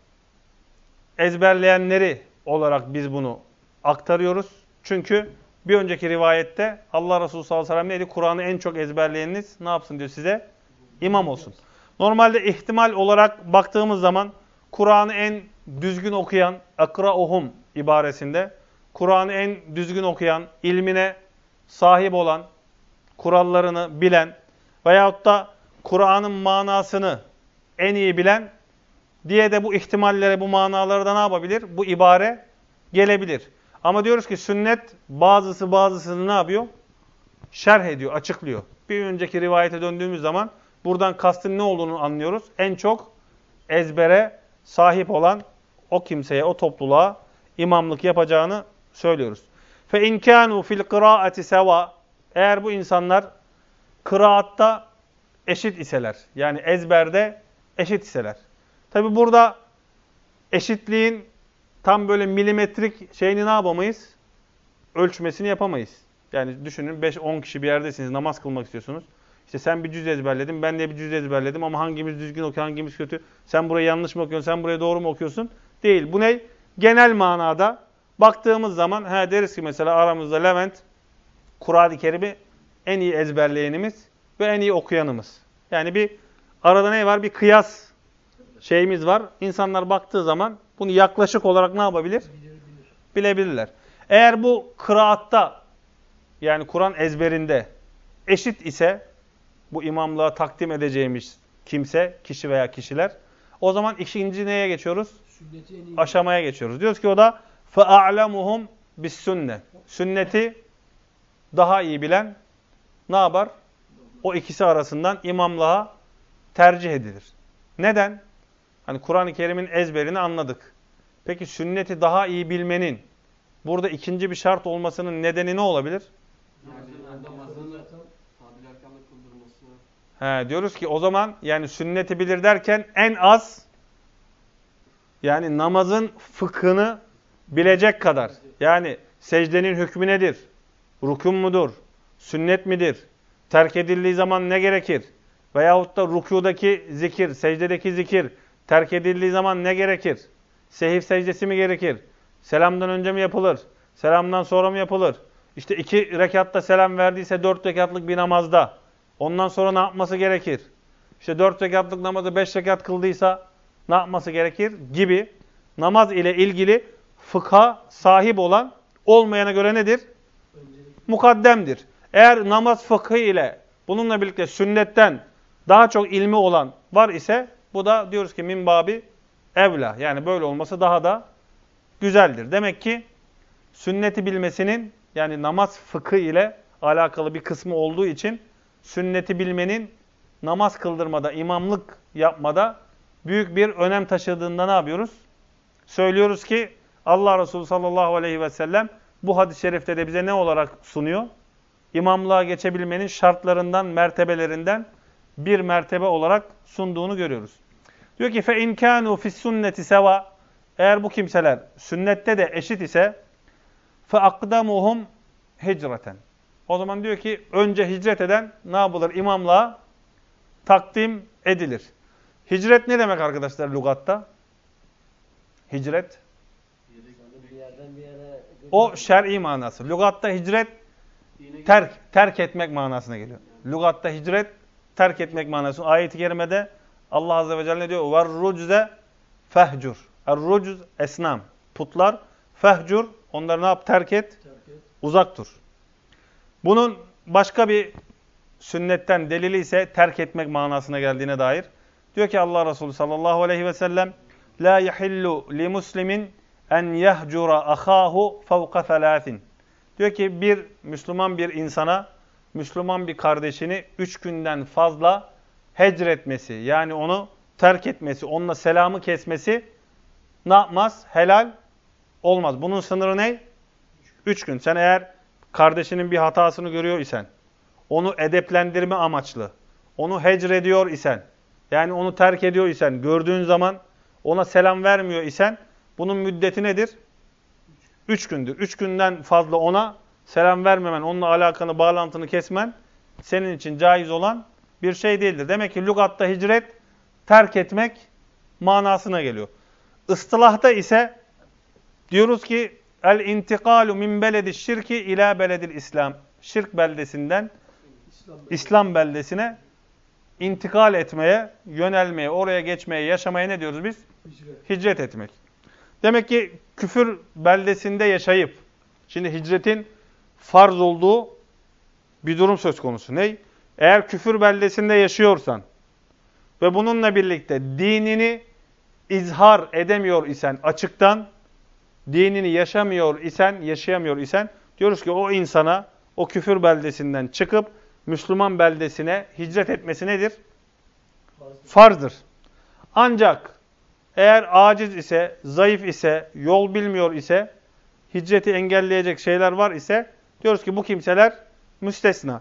S1: ezberleyenleri olarak biz bunu aktarıyoruz. Çünkü bir önceki rivayette Allah Resulü sallallahu aleyhi ve sellem neydi? Kur'an'ı en çok ezberleyeniniz ne yapsın diyor size? İmam olsun. Normalde ihtimal olarak baktığımız zaman Kur'an'ı en düzgün okuyan, akra'uhum ibaresinde, Kur'an'ı en düzgün okuyan, ilmine sahip olan, kurallarını bilen veyahut da Kur'an'ın manasını en iyi bilen diye de bu ihtimallere, bu manalara da ne yapabilir? Bu ibare gelebilir. Ama diyoruz ki sünnet bazısı bazısını ne yapıyor? Şerh ediyor, açıklıyor. Bir önceki rivayete döndüğümüz zaman buradan kastın ne olduğunu anlıyoruz. En çok ezbere sahip olan o kimseye, o topluluğa imamlık yapacağını söylüyoruz. Fe in kanu fil kıraati seva. Eğer bu insanlar kıraatta eşit iseler, yani ezberde eşit iseler. Tabi burada eşitliğin tam böyle milimetrik şeyini ne yapamayız? Ölçmesini yapamayız. Yani düşünün beş on kişi bir yerdesiniz, namaz kılmak istiyorsunuz. İşte sen bir cüz ezberledin, ben de bir cüz ezberledim ama hangimiz düzgün okuyor, hangimiz kötü? Sen burayı yanlış mı okuyorsun, sen burayı doğru mu okuyorsun? Değil. Bu ne? Genel manada baktığımız zaman he, deriz ki mesela aramızda Levent, Kur'an-ı Kerim'i en iyi ezberleyenimiz ve en iyi okuyanımız. Yani bir arada ne var? Bir kıyas şeyimiz var. İnsanlar baktığı zaman bunu yaklaşık olarak ne yapabilir? Bilebilirler. Eğer bu kıraatta, yani Kur'an ezberinde eşit ise bu imamlığa takdim edeceğimiz kimse, kişi veya kişiler, o zaman ikinci neye geçiyoruz? Aşamaya geçiyoruz. Diyoruz ki o da فَاَعْلَمُهُمْ بِالسُنَّةِ. Sünneti daha iyi bilen ne yapar? O ikisi arasından imamlığa tercih edilir. Neden? Hani Kur'an-ı Kerim'in ezberini anladık. Peki sünneti daha iyi bilmenin burada ikinci bir şart olmasının nedeni ne olabilir?
S3: Yani namazını tabiri erkanla kıldırması.
S1: He, diyoruz ki o zaman yani sünneti bilir derken en az, yani namazın fıkhını bilecek kadar. Yani secdenin hükmü nedir? Rukun mudur? Sünnet midir? Terk edildiği zaman ne gerekir? Veyahut da rükûdaki zikir, secdedeki zikir terk edildiği zaman ne gerekir? Sehiv secdesi mi gerekir? Selamdan önce mi yapılır? Selamdan sonra mı yapılır? İşte iki rekatta selam verdiyse dört rekatlık bir namazda ondan sonra ne yapması gerekir? İşte dört rekatlık namazı beş rekat kıldıysa ne yapması gerekir? Gibi namaz ile ilgili fıkha sahip olan olmayana göre nedir? Mukaddemdir. Eğer namaz fıkhı ile bununla birlikte sünnetten daha çok ilmi olan var ise bu da diyoruz ki minbabi evla. Yani böyle olması daha da güzeldir. Demek ki sünneti bilmesinin, yani namaz fıkhı ile alakalı bir kısmı olduğu için sünneti bilmenin namaz kıldırmada, imamlık yapmada büyük bir önem taşıdığında ne yapıyoruz? Söylüyoruz ki Allah Resulü sallallahu aleyhi ve sellem bu hadis-i şerifte de bize ne olarak sunuyor? İmamlığa geçebilmenin şartlarından, mertebelerinden bir mertebe olarak sunduğunu görüyoruz. Diyor ki فَاِنْ كَانُوا فِي السُنَّةِ سَوَى. Eğer bu kimseler sünnette de eşit ise فَاَقْدَمُهُمْ hicreten. O zaman diyor ki önce hicret eden ne yapılır? İmamlığa takdim edilir. Hicret ne demek arkadaşlar lügatta? Hicret.
S2: Bir yerden bir yere
S1: O şer'i manası. Lügatta hicret terk, terk etmek manasına geliyor. Lügatta hicret terk etmek manası. Ayet-i kerimede Allah Azze ve Celle diyor وَالرُّجْزَ فَهْجُرْ Er-rucz esnam. Putlar. Fehcur. Onları ne yap? Terk et.
S2: terk et.
S1: Uzak dur. Bunun başka bir sünnetten delili ise terk etmek manasına geldiğine dair. Diyor ki Allah Resulü sallallahu aleyhi ve sellem La yahillu li muslimin en yahcura ahahu fevka thalâthin. Diyor ki bir Müslüman bir insana, Müslüman bir kardeşini üç günden fazla hecretmesi, yani onu terk etmesi, onunla selamı kesmesi ne yapmaz? Helal olmaz. Bunun sınırı ne? Üç gün. Sen eğer kardeşinin bir hatasını görüyor isen, onu edeplendirme amaçlı, onu hecrediyor isen, yani onu terk ediyor isen, gördüğün zaman ona selam vermiyor isen, bunun müddeti nedir? Üç gündür. Üç günden fazla ona selam vermemen, onunla alakanı, bağlantını kesmen, senin için caiz olan bir şey değildir. Demek ki lügatta hicret, terk etmek manasına geliyor. Istılahta ise diyoruz ki el-intikalu min beledi şirki ila beledil İslam. Şirk beldesinden
S2: İslam,
S1: İslam beldesine intikal etmeye, yönelmeye, oraya geçmeye, yaşamaya ne diyoruz biz?
S2: hicret.
S1: Hicret etmek. Demek ki küfür beldesinde yaşayıp, şimdi hicretin farz olduğu bir durum söz konusu. Ne? Eğer küfür beldesinde yaşıyorsan ve bununla birlikte dinini izhar edemiyor isen, açıktan dinini yaşamıyor isen, yaşayamıyor isen, diyoruz ki o insana o küfür beldesinden çıkıp Müslüman beldesine hicret etmesi nedir? Farzdır. Ancak eğer aciz ise, zayıf ise, yol bilmiyor ise, hicreti engelleyecek şeyler var ise, diyoruz ki bu kimseler müstesna.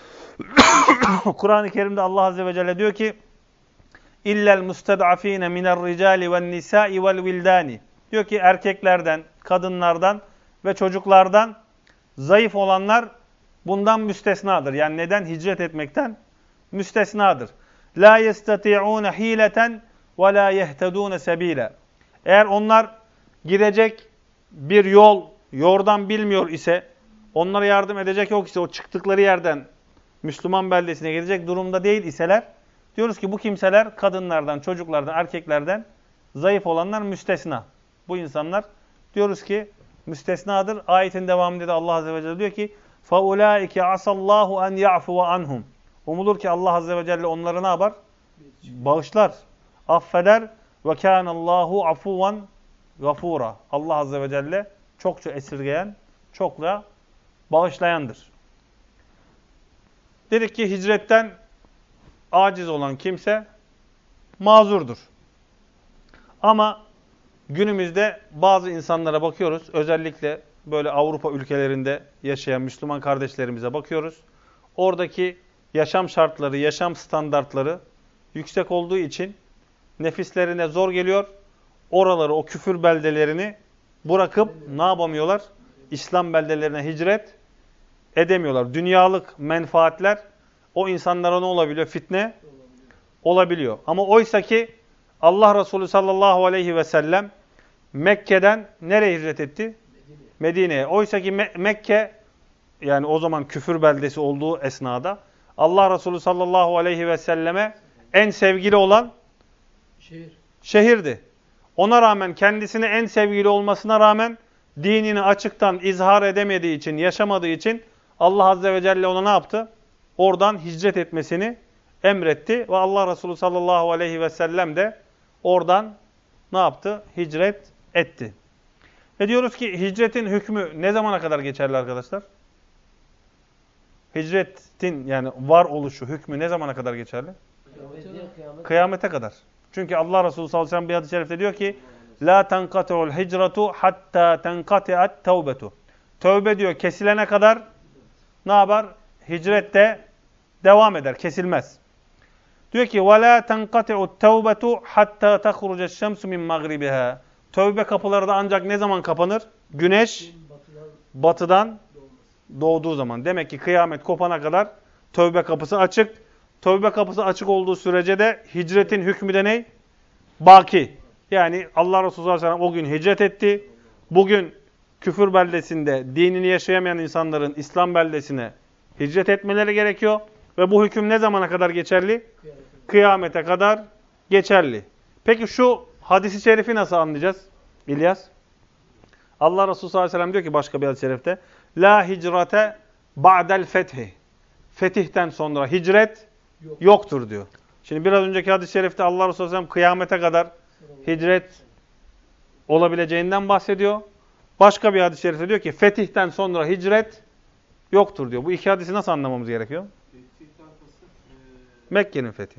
S1: Kur'an-ı Kerim'de Allah Azze ve Celle diyor ki İllel musted'afine minel ricali ven nisai vel vildani. Diyor ki erkeklerden, kadınlardan ve çocuklardan zayıf olanlar bundan müstesnadır. Yani neden? Hicret etmekten müstesnadır. La yestati'ûne hîleten ve la yehtedûne sebîle. Eğer onlar girecek bir yol, yordan bilmiyor ise, onlara yardım edecek yok ise, o çıktıkları yerden Müslüman beldesine gidecek durumda değil iseler, diyoruz ki bu kimseler kadınlardan, çocuklardan, erkeklerden zayıf olanlar müstesna. Bu insanlar diyoruz ki müstesnadır. Ayetin devamında da Allah Azze ve Celle diyor ki فَاُولَٰئِكَ عَسَى اللّٰهُ اَنْ يَعْفُوَ عَنْهُمْ. Umulur ki Allah Azze ve Celle onları ne yapar? Bağışlar, affeder. وَكَانَ اللّٰهُ عَفُوًا غَفُورًا. Allah Azze ve Celle çokça esirgeyen, çokça bağışlayandır. Dedik ki hicretten aciz olan kimse mazurdur. Ama günümüzde bazı insanlara bakıyoruz. Özellikle böyle Avrupa ülkelerinde yaşayan Müslüman kardeşlerimize bakıyoruz. Oradaki yaşam şartları, yaşam standartları yüksek olduğu için nefislerine zor geliyor. Oraları, o küfür beldelerini bırakıp ne yapamıyorlar? İslam beldelerine hicret edemiyorlar. Dünyalık menfaatler o insanlara ne olabiliyor? Fitne olabiliyor. Ama oysa ki Allah Resulü sallallahu aleyhi ve sellem Mekke'den nereye hicret etti? Medine'ye. Oysa ki Me Mekke, yani o zaman küfür beldesi olduğu esnada Allah Resulü sallallahu aleyhi ve selleme en sevgili olan
S2: Şehir.
S1: şehirdi. Ona rağmen, kendisine en sevgili olmasına rağmen dinini açıktan izhar edemediği için, yaşamadığı için Allah Azze ve Celle ona ne yaptı? Oradan hicret etmesini emretti ve Allah Resulü sallallahu aleyhi ve sellem de oradan ne yaptı? Hicret etti. Ve diyoruz ki hicretin hükmü ne zamana kadar geçerli arkadaşlar? Hicretin yani var oluşu, hükmü ne zamana kadar geçerli?
S2: Kıyamete, kıyamet.
S1: Kıyamete kadar. Çünkü Allah Resulü sallallahu aleyhi ve sellem bir hadis-i şerifte diyor ki La tenkati'ul hicratu hatta tenkati'at tevbetu. Tövbe diyor kesilene kadar ne yapar? Hicret de devam eder, kesilmez. Diyor ki وَلَا تَنْقَتِعُ التَّوْبَةُ حَتَّى تَخْرُجَ الشَّمْسُ مِنْ مَغْرِبِهَا. Tövbe kapıları da ancak ne zaman kapanır? Güneş
S2: Batıdan
S1: batıdan
S2: doğması.
S1: doğduğu zaman. Demek ki kıyamet kopana kadar tövbe kapısı açık. Tövbe kapısı açık olduğu sürece de hicretin hükmü de ne? Baki. Yani Allah Resulü sallallahu aleyhi ve sellem o gün hicret etti. Bugün küfür beldesinde dinini yaşayamayan insanların İslam beldesine hicret etmeleri gerekiyor. Ve bu hüküm ne zamana kadar geçerli? Kıyamete kadar geçerli. Peki şu hadisi şerifi nasıl anlayacağız İlyas? Allah Resulü sallallahu aleyhi ve sellem diyor ki başka bir hadis-i şerifte La hicrate ba'del fethi. Fetihten sonra hicret
S2: Yok.
S1: yoktur diyor. Şimdi biraz önceki hadis-i şerifte Allah Resulü sallallahu aleyhi ve sellem kıyamete kadar hicret olabileceğinden bahsediyor. Başka bir hadis-i şerifte diyor ki fetihten sonra hicret yoktur diyor. Bu iki hadisi nasıl anlamamız gerekiyor?
S3: Fetihten kasıt, e,
S1: Mekke'nin fethi.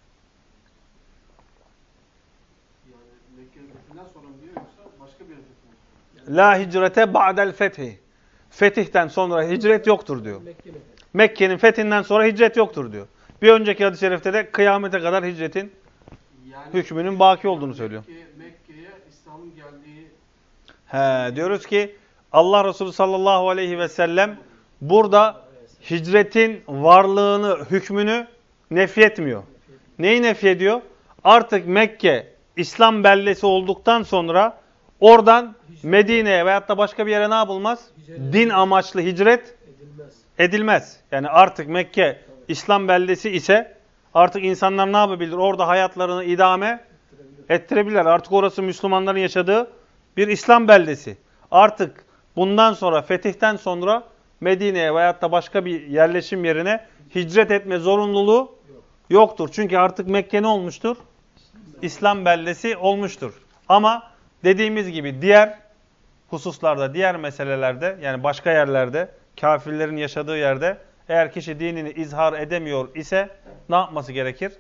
S3: yani Mekke'nin fethinden sonra mı diyor yoksa başka bir fethi mi?
S1: La hicrete ba'del fethi. Fetihten sonra hicret yoktur diyor.
S2: Mekke'nin
S1: Mekke'nin fethinden sonra hicret yoktur diyor. Bir önceki hadis-i şerifte de kıyamete kadar hicretin
S3: Yani
S1: hükmünün baki olduğunu söylüyor.
S3: Mekke, Mekke'ye İslam'ın geldiği
S1: He, diyoruz ki Allah Resulü sallallahu aleyhi ve sellem burada hicretin varlığını, hükmünü nefyetmiyor. Neyi nefyediyor? Artık Mekke İslam beldesi olduktan sonra oradan Medine'ye veyahut da başka bir yere ne yapılmaz? Din amaçlı hicret
S2: edilmez.
S1: edilmez. Yani artık Mekke İslam beldesi ise artık insanlar ne yapabilir? Orada hayatlarını idame ettirebilirler. Artık orası Müslümanların yaşadığı bir İslam beldesi. Artık bundan sonra fetihten sonra Medine'ye veyahut da başka bir yerleşim yerine hicret etme zorunluluğu yoktur. Çünkü artık Mekke ne olmuştur? İslam beldesi olmuştur. Ama dediğimiz gibi diğer hususlarda, diğer meselelerde yani başka yerlerde, kafirlerin yaşadığı yerde eğer kişi dinini izhar edemiyor ise ne yapması gerekir?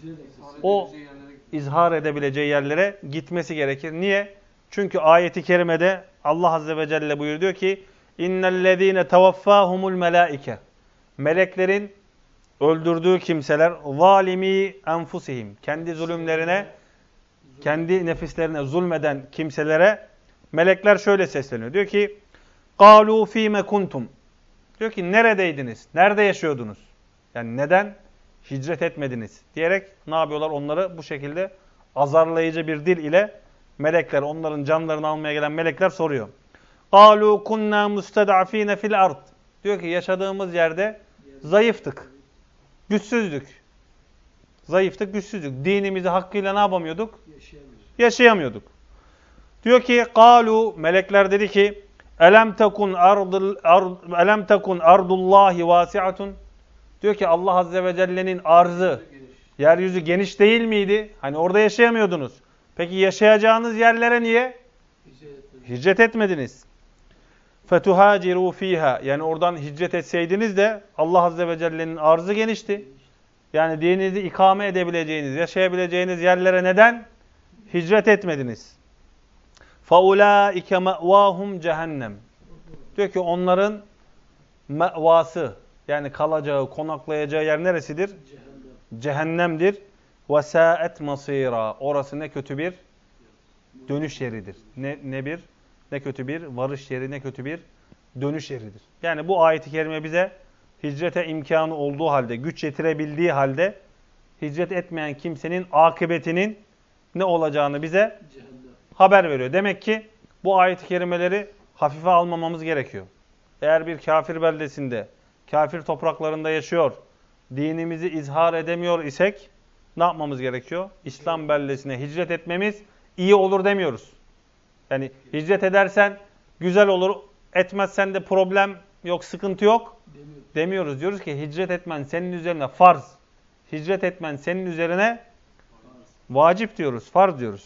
S1: O izhar edebileceği yerlere gitmesi gerekir. Niye? Çünkü ayeti kerimede Allah Azze ve Celle buyuruyor ki İnnellezîne tevaffâhumul melâike. Meleklerin öldürdüğü kimseler zalimi enfusihim. Kendi zulümlerine, kendi nefislerine zulmeden kimselere melekler şöyle sesleniyor. Diyor ki قَالُوا ف۪يمَ kuntum. Diyor ki neredeydiniz? Nerede yaşıyordunuz? Yani neden hicret etmediniz? Diyerek ne yapıyorlar? Onları bu şekilde azarlayıcı bir dil ile melekler, onların canlarını almaya gelen melekler soruyor. قَالُوا كُنَّا مُسْتَدْعَف۪ينَ فِي الْأَرْضِ. Diyor ki yaşadığımız yerde zayıftık, güçsüzdük. Zayıftık, güçsüzdük. Dinimizi hakkıyla ne yapamıyorduk? Yaşayamıyorduk. Diyor ki قَالُوا melekler dedi ki Elem tekun ardul ard, elem tekun ardullahi vasiatun. Diyor ki Allah Azze ve Celle'nin arzı, yeryüzü geniş değil miydi? Hani orada yaşayamıyordunuz. Peki yaşayacağınız yerlere niye hicret etmediniz? Fetuhaciru fiha. Yani oradan hicret etseydiniz de Allah Azze ve Celle'nin arzı genişti. Yani dininizi ikame edebileceğiniz, yaşayabileceğiniz yerlere neden hicret etmediniz? فَاُولَٰئِكَ مَأْوَاهُمْ cehennem. Diyor ki onların mevası yani kalacağı, konaklayacağı yer neresidir? Cehennem. Cehennemdir. وَسَاءَتْ مَصِيرًا. Orası ne kötü bir dönüş yeridir. Ne, ne bir, ne kötü bir varış yeri, ne kötü bir dönüş yeridir. Yani bu ayet-i kerime bize hicrete imkanı olduğu halde, güç yetirebildiği halde hicret etmeyen kimsenin akıbetinin ne olacağını bize haber veriyor. Demek ki bu ayet-i kerimeleri hafife almamamız gerekiyor. Eğer bir kafir beldesinde, kafir topraklarında yaşıyor, dinimizi izhar edemiyor isek ne yapmamız gerekiyor? İslam beldesine hicret etmemiz iyi olur demiyoruz. Yani hicret edersen güzel olur, etmezsen de problem yok, sıkıntı yok demiyoruz. Diyoruz ki hicret etmen senin üzerine farz. Hicret etmen senin üzerine vacip diyoruz, farz diyoruz.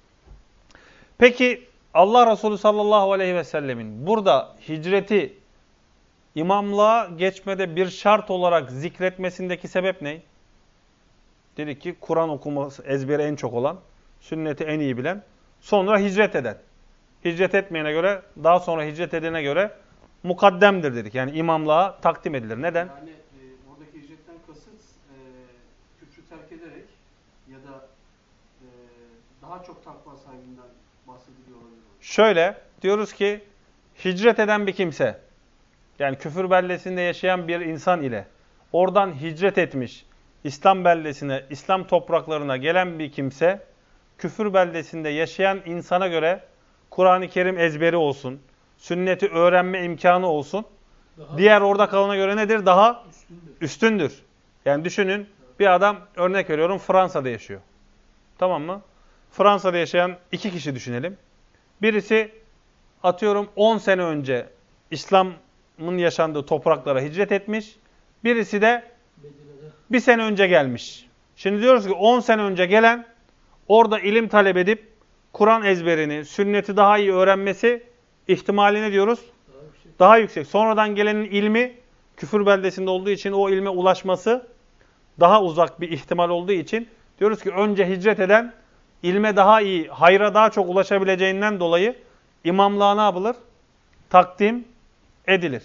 S1: Peki Allah Resulü sallallahu aleyhi ve sellemin burada hicreti imamlığa geçmede bir şart olarak zikretmesindeki sebep ne? Dedik ki Kur'an okuması ezberi en çok olan, sünneti en iyi bilen, sonra hicret eden. Hicret etmeyene göre, daha sonra hicret edene göre mukaddemdir dedik. Yani imamlığa takdim edilir. Neden?
S3: Yani e, oradaki hicretten kasıt e, küfrü terk ederek ya da e, daha çok takva sahibinden bahsediliyor olabilir.
S1: Şöyle diyoruz ki hicret eden bir kimse, yani küfür beldesinde yaşayan bir insan ile oradan hicret etmiş, İslam beldesine, İslam topraklarına gelen bir kimse, küfür beldesinde yaşayan insana göre Kur'an-ı Kerim ezberi olsun, sünneti öğrenme imkanı olsun.
S2: Daha
S1: Diğer orada kalana göre nedir? Daha
S2: üstündür.
S1: üstündür. Yani düşünün, bir adam, örnek veriyorum, Fransa'da yaşıyor. Tamam mı? Fransa'da yaşayan iki kişi düşünelim. Birisi atıyorum on sene önce İslam'ın yaşandığı topraklara hicret etmiş. Birisi de
S2: Medine'de
S1: bir sene önce gelmiş. Şimdi diyoruz ki on sene önce gelen orada ilim talep edip Kur'an ezberini, sünneti daha iyi öğrenmesi ihtimali ne diyoruz?
S2: daha yüksek.
S1: Daha yüksek. Sonradan gelenin ilmi küfür beldesinde olduğu için o ilme ulaşması daha uzak bir ihtimal olduğu için diyoruz ki önce hicret eden ilme daha iyi, hayra daha çok ulaşabileceğinden dolayı imamlığa ne yapılır? Takdim edilir.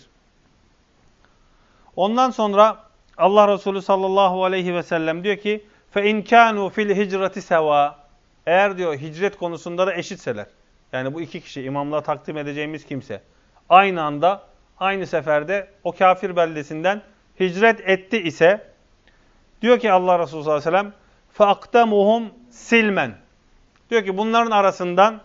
S1: Ondan sonra Allah Resulü sallallahu aleyhi ve sellem diyor ki فَاِنْ كَانُوا فِي الْهِجْرَةِ سَوَى Eğer diyor hicret konusunda da eşitseler. Yani bu iki kişi imamlığa takdim edeceğimiz kimse. Aynı anda, aynı seferde o kafir beldesinden hicret etti ise diyor ki Allah Resulü sallallahu aleyhi ve sellem فَاَقْدَمُهُمْ silmen. Diyor ki bunların arasından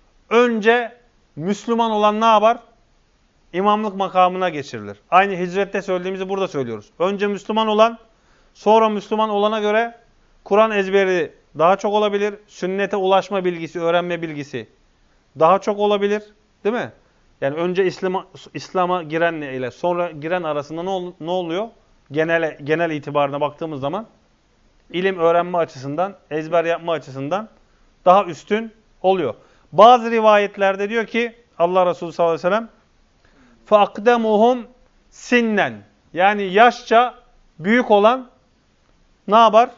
S1: önce Müslüman olan ne yapar? İmamlık makamına geçirilir. Aynı hicrette söylediğimizi burada söylüyoruz. Önce Müslüman olan, sonra Müslüman olana göre Kur'an ezberi daha çok olabilir. Sünnete ulaşma bilgisi, öğrenme bilgisi daha çok olabilir. Değil mi? Yani önce İslam'a İslam'a girenle ile sonra giren arasında ne, ol, ne oluyor? Genel, genel itibarına baktığımız zaman ilim öğrenme açısından, ezber yapma açısından daha üstün oluyor. Bazı rivayetlerde diyor ki Allah Resulü sallallahu aleyhi ve sellem فَاَقْدَمُهُمْ sinnen. Yani yaşça büyük olan ne yapar?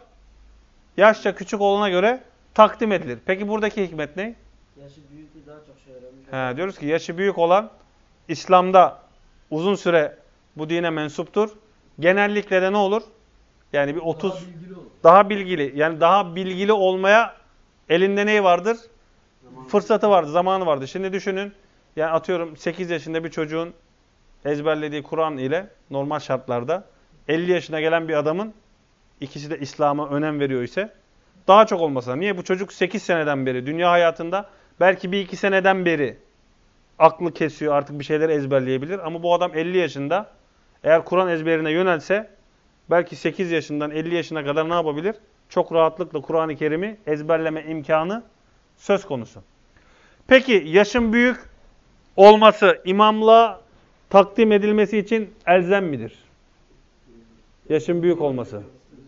S1: Yaşça küçük olana göre takdim edilir. Peki buradaki hikmet ne?
S2: Yaşı büyüktü, daha çok şey öğrenmiş.
S1: He, diyoruz ki yaşı büyük olan İslam'da uzun süre bu dine mensuptur. Genellikle de ne olur? Yani bir otuz
S2: Daha bilgili olur.
S1: daha bilgili. Yani daha bilgili olmaya elinde neyi vardır?
S3: Zamanı.
S1: Fırsatı vardı, zamanı vardı. Şimdi düşünün. Yani atıyorum sekiz yaşında bir çocuğun ezberlediği Kur'an ile normal şartlarda elli yaşına gelen bir adamın ikisi de İslam'a önem veriyor ise daha çok olmasa. Niye? Bu çocuk sekiz seneden beri dünya hayatında belki bir iki seneden beri aklı kesiyor, artık bir şeyler ezberleyebilir. Ama bu adam elli yaşında eğer Kur'an ezberine yönelse belki sekiz yaşından elli yaşına kadar ne yapabilir? Çok rahatlıkla Kur'an-ı Kerim'i ezberleme imkanı söz konusu. Peki yaşın büyük olması imamlığa takdim edilmesi için elzem midir? Yaşın büyük olması.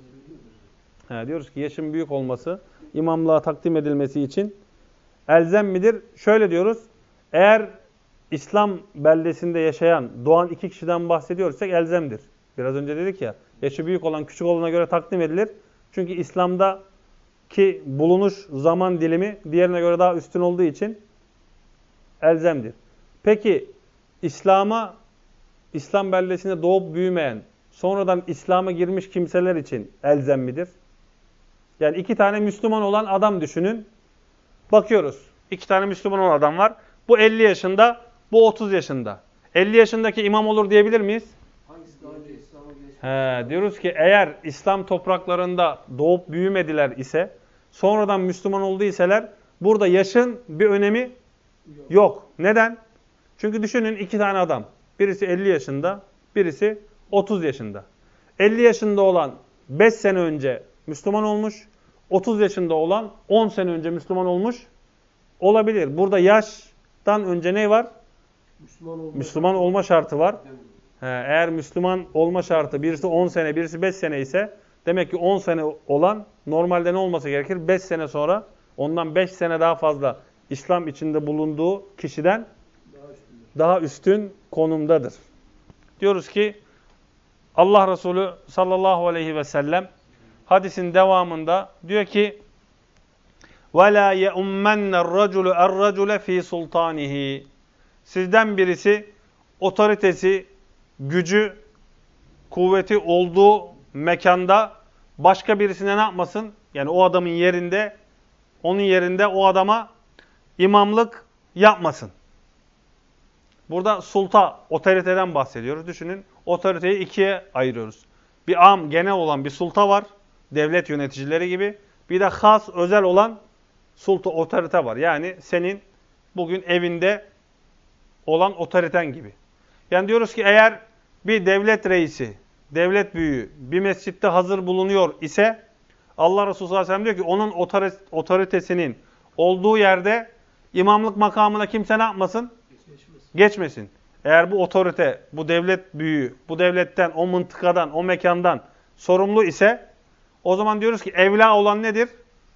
S1: Ha, diyoruz ki yaşın büyük olması imamlığa takdim edilmesi için elzem midir? Şöyle diyoruz. Eğer İslam beldesinde yaşayan, doğan iki kişiden bahsediyorsak elzemdir. Biraz önce dedik ya, yaşı büyük olan küçük olana göre takdim edilir. Çünkü İslam'daki bulunuş zaman dilimi diğerine göre daha üstün olduğu için elzemdir. Peki İslam'a, İslam beldesinde doğup büyümeyen, sonradan İslam'a girmiş kimseler için elzem midir? Yani iki tane Müslüman olan adam düşünün. Bakıyoruz. İki tane Müslüman olan adam var. Bu elli yaşında, bu otuz yaşında. elli yaşındaki imam olur diyebilir miyiz?
S3: Hangisi daha önce İslam'a geçmiş?
S1: He, diyoruz ki eğer İslam topraklarında doğup büyümediler ise, sonradan Müslüman olduysalar, burada yaşın bir önemi
S2: Yok.
S1: yok. Neden? Çünkü düşünün iki tane adam. Birisi elli yaşında, birisi otuz yaşında. elli yaşında olan beş sene önce Müslüman olmuş, otuz yaşında olan on sene önce Müslüman olmuş olabilir. Burada yaştan önce ne var?
S2: Müslüman olma.
S1: Müslüman olma şartı var. He, eğer Müslüman olma şartı birisi on sene, birisi beş sene ise demek ki on sene olan normalde ne olması gerekir? beş sene sonra ondan beş sene daha fazla İslam içinde bulunduğu kişiden
S2: Daha üstündür.
S1: daha üstün konumdadır. Diyoruz ki Allah Resulü sallallahu aleyhi ve sellem hadisin devamında diyor ki وَلَا يَؤُمَّنَّ الرَّجُلُ اَرْرَجُلَ ف۪ي سُلْطَانِهِ Sizden birisi otoritesi, gücü, kuvveti olduğu mekanda başka birisine ne yapmasın? Yani o adamın yerinde, onun yerinde o adama imamlık yapmasın. Burada sulta, otoriteden bahsediyoruz. Düşünün, otoriteyi ikiye ayırıyoruz. Bir am, genel olan bir sulta var. Devlet yöneticileri gibi. Bir de has, özel olan sulta, otorite var. Yani senin bugün evinde olan otoriten gibi. Yani diyoruz ki eğer bir devlet reisi, devlet büyüğü bir mescitte hazır bulunuyor ise Allah Resulü sallallahu aleyhi ve sellem diyor ki onun otoritesinin olduğu yerde imamlık makamına kimse ne yapmasın?
S2: Geçmez.
S1: Geçmesin. Eğer bu otorite, bu devlet büyüğü, bu devletten, o mıntıkadan, o mekandan sorumlu ise o zaman diyoruz ki evla olan nedir?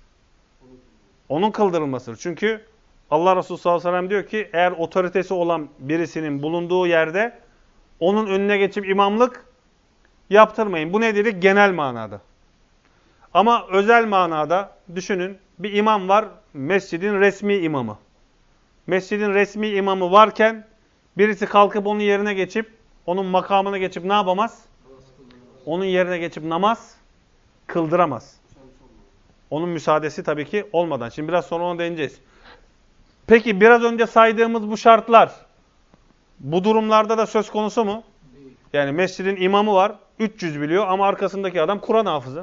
S1: Onun kıldırılmasıdır. Çünkü Allah Resulü sallallahu aleyhi ve sellem diyor ki eğer otoritesi olan birisinin bulunduğu yerde onun önüne geçip imamlık yaptırmayın. Bu nedir? Genel manada. Ama özel manada düşünün bir imam var, mescidin resmi imamı. Mescidin resmi imamı varken birisi kalkıp onun yerine geçip, onun makamına geçip ne yapamaz? Onun yerine geçip namaz kıldıramaz. Onun müsaadesi tabii ki olmadan. Şimdi biraz sonra ona değineceğiz. Peki biraz önce saydığımız bu şartlar bu durumlarda da söz konusu mu?
S2: Değil.
S1: Yani mescidin imamı var, üç yüz biliyor ama arkasındaki adam Kur'an hafızı.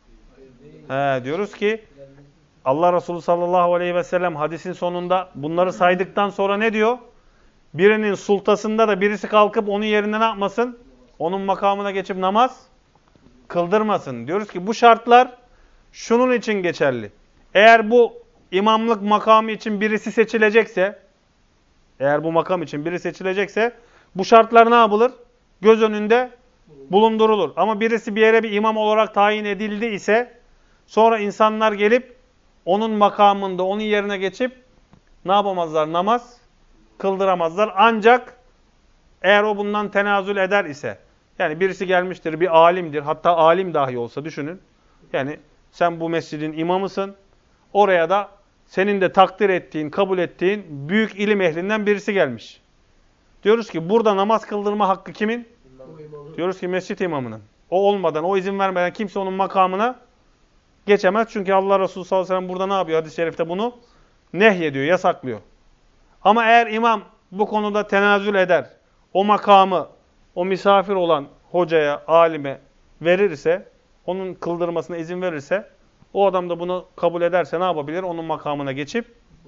S1: He, diyoruz ki Allah Resulü sallallahu aleyhi ve sellem hadisin sonunda bunları saydıktan sonra ne diyor? Birinin sultasında da birisi kalkıp onun yerine ne yapmasın? Onun makamına geçip namaz kıldırmasın. Diyoruz ki bu şartlar şunun için geçerli. Eğer bu imamlık makamı için birisi seçilecekse, eğer bu makam için biri seçilecekse bu şartlar ne yapılır? Göz önünde bulundurulur. Ama birisi bir yere bir imam olarak tayin edildi ise sonra insanlar gelip onun makamında, onun yerine geçip ne yapamazlar? Namaz kıldıramazlar. Ancak eğer o bundan tenazül eder ise, yani birisi gelmiştir, bir alimdir, hatta alim dahi olsa düşünün. Yani sen bu mescidin imamısın. Oraya da senin de takdir ettiğin, kabul ettiğin büyük ilim ehlinden birisi gelmiş. Diyoruz ki burada namaz kıldırma hakkı kimin? Diyoruz ki mescid imamının. O olmadan, o izin vermeden kimse onun makamına geçemez. Çünkü Allah Resulü sallallahu aleyhi ve sellem burada ne yapıyor? Hadis-i şerifte bunu nehyediyor, yasaklıyor. Ama eğer imam bu konuda tenazül eder, o makamı, o misafir olan hocaya, alime verirse, onun kıldırmasına izin verirse, o adam da bunu kabul ederse ne yapabilir? Onun makamına geçip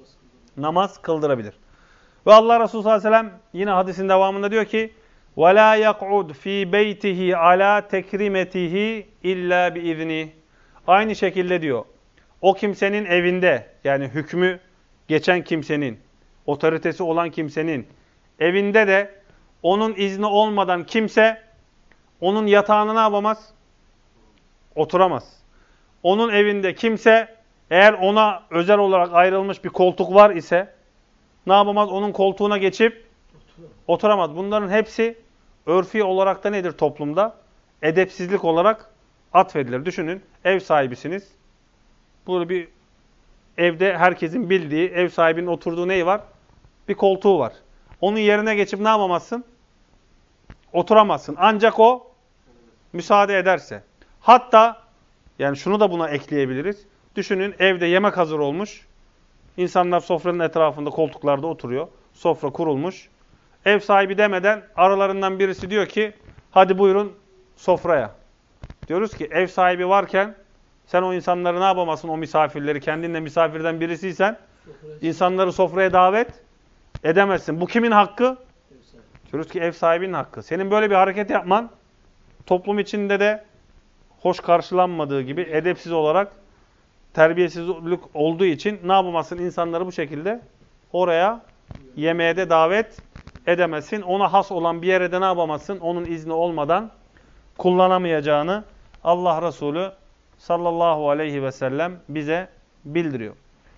S1: namaz kıldırabilir. Ve Allah Resulü sallallahu aleyhi ve sellem yine hadisin devamında diyor ki وَلَا يَقْعُدْ ف۪ي بَيْتِهِ عَلَى تَكْرِمَتِهِ اِلَّا بِاِذْنِهِ Aynı şekilde diyor, o kimsenin evinde, yani hükmü geçen kimsenin, otoritesi olan kimsenin evinde de onun izni olmadan kimse onun yatağına ne yapamaz? Oturamaz. Onun evinde kimse eğer ona özel olarak ayrılmış bir koltuk var ise ne yapamaz? Onun koltuğuna geçip oturamaz. Bunların hepsi örfi olarak da nedir toplumda? Edepsizlik olarak atfedilir. Düşünün, ev sahibisiniz. Burada bir evde herkesin bildiği, ev sahibinin oturduğu neyi var? Bir koltuğu var. Onun yerine geçip ne yapamazsın? Oturamazsın. Ancak o müsaade ederse. Hatta yani şunu da buna ekleyebiliriz. Düşünün, evde yemek hazır olmuş. İnsanlar sofranın etrafında koltuklarda oturuyor. Sofra kurulmuş. Ev sahibi demeden aralarından birisi diyor ki hadi buyurun sofraya. Diyoruz ki ev sahibi varken sen o insanları ne yapamazsın, o misafirleri, kendin de misafirden birisiysen insanları sofraya davet edemezsin. Bu kimin hakkı? Diyoruz ki ev sahibinin hakkı. Senin böyle bir hareket yapman toplum içinde de hoş karşılanmadığı gibi edepsiz olarak terbiyesizlik olduğu için ne yapamazsın? İnsanları bu şekilde oraya yemeğe de davet edemezsin. Ona has olan bir yere de ne yapamazsın? Onun izni olmadan kullanamayacağını Allah Resulü sallallahu aleyhi ve sellem bize bildiriyor.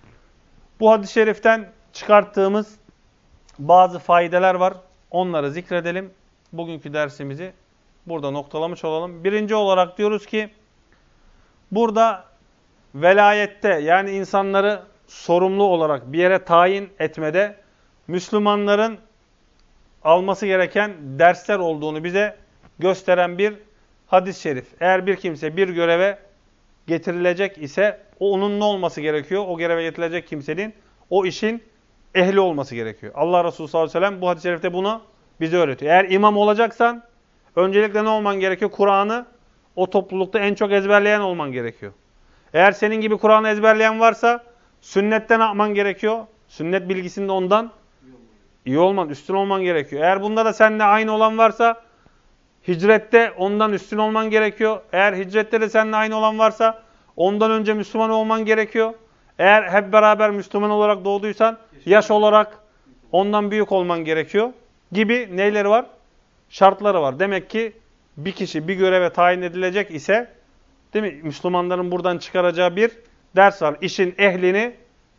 S1: Bu hadis-i şeriften çıkarttığımız bazı faydeler var. Onları zikredelim. Bugünkü dersimizi burada noktalamış olalım. Birinci olarak diyoruz ki burada velayette, yani insanları sorumlu olarak bir yere tayin etmede Müslümanların alması gereken dersler olduğunu bize gösteren bir hadis-i şerif. Eğer bir kimse bir göreve getirilecek ise onun ne olması gerekiyor? O göreve getirilecek kimsenin o işin ehli olması gerekiyor. Allah Resulü sallallahu aleyhi ve sellem bu hadis-i şerifte bunu bize öğretiyor. Eğer imam olacaksan öncelikle ne olman gerekiyor? Kur'an'ı o toplulukta en çok ezberleyen olman gerekiyor. Eğer senin gibi Kur'an'ı ezberleyen varsa sünnette ne yapman gerekiyor? Sünnet bilgisinde ondan iyi olman, üstün olman gerekiyor. Eğer bunda da seninle aynı olan varsa hicrette ondan üstün olman gerekiyor. Eğer hicrette de seninle aynı olan varsa ondan önce Müslüman olman gerekiyor. Eğer hep beraber Müslüman olarak doğduysan yaş olarak ondan büyük olman gerekiyor gibi neyleri var? Şartları var. Demek ki bir kişi bir göreve tayin edilecek ise, değil mi? Müslümanların buradan çıkaracağı bir ders var. İşin ehlini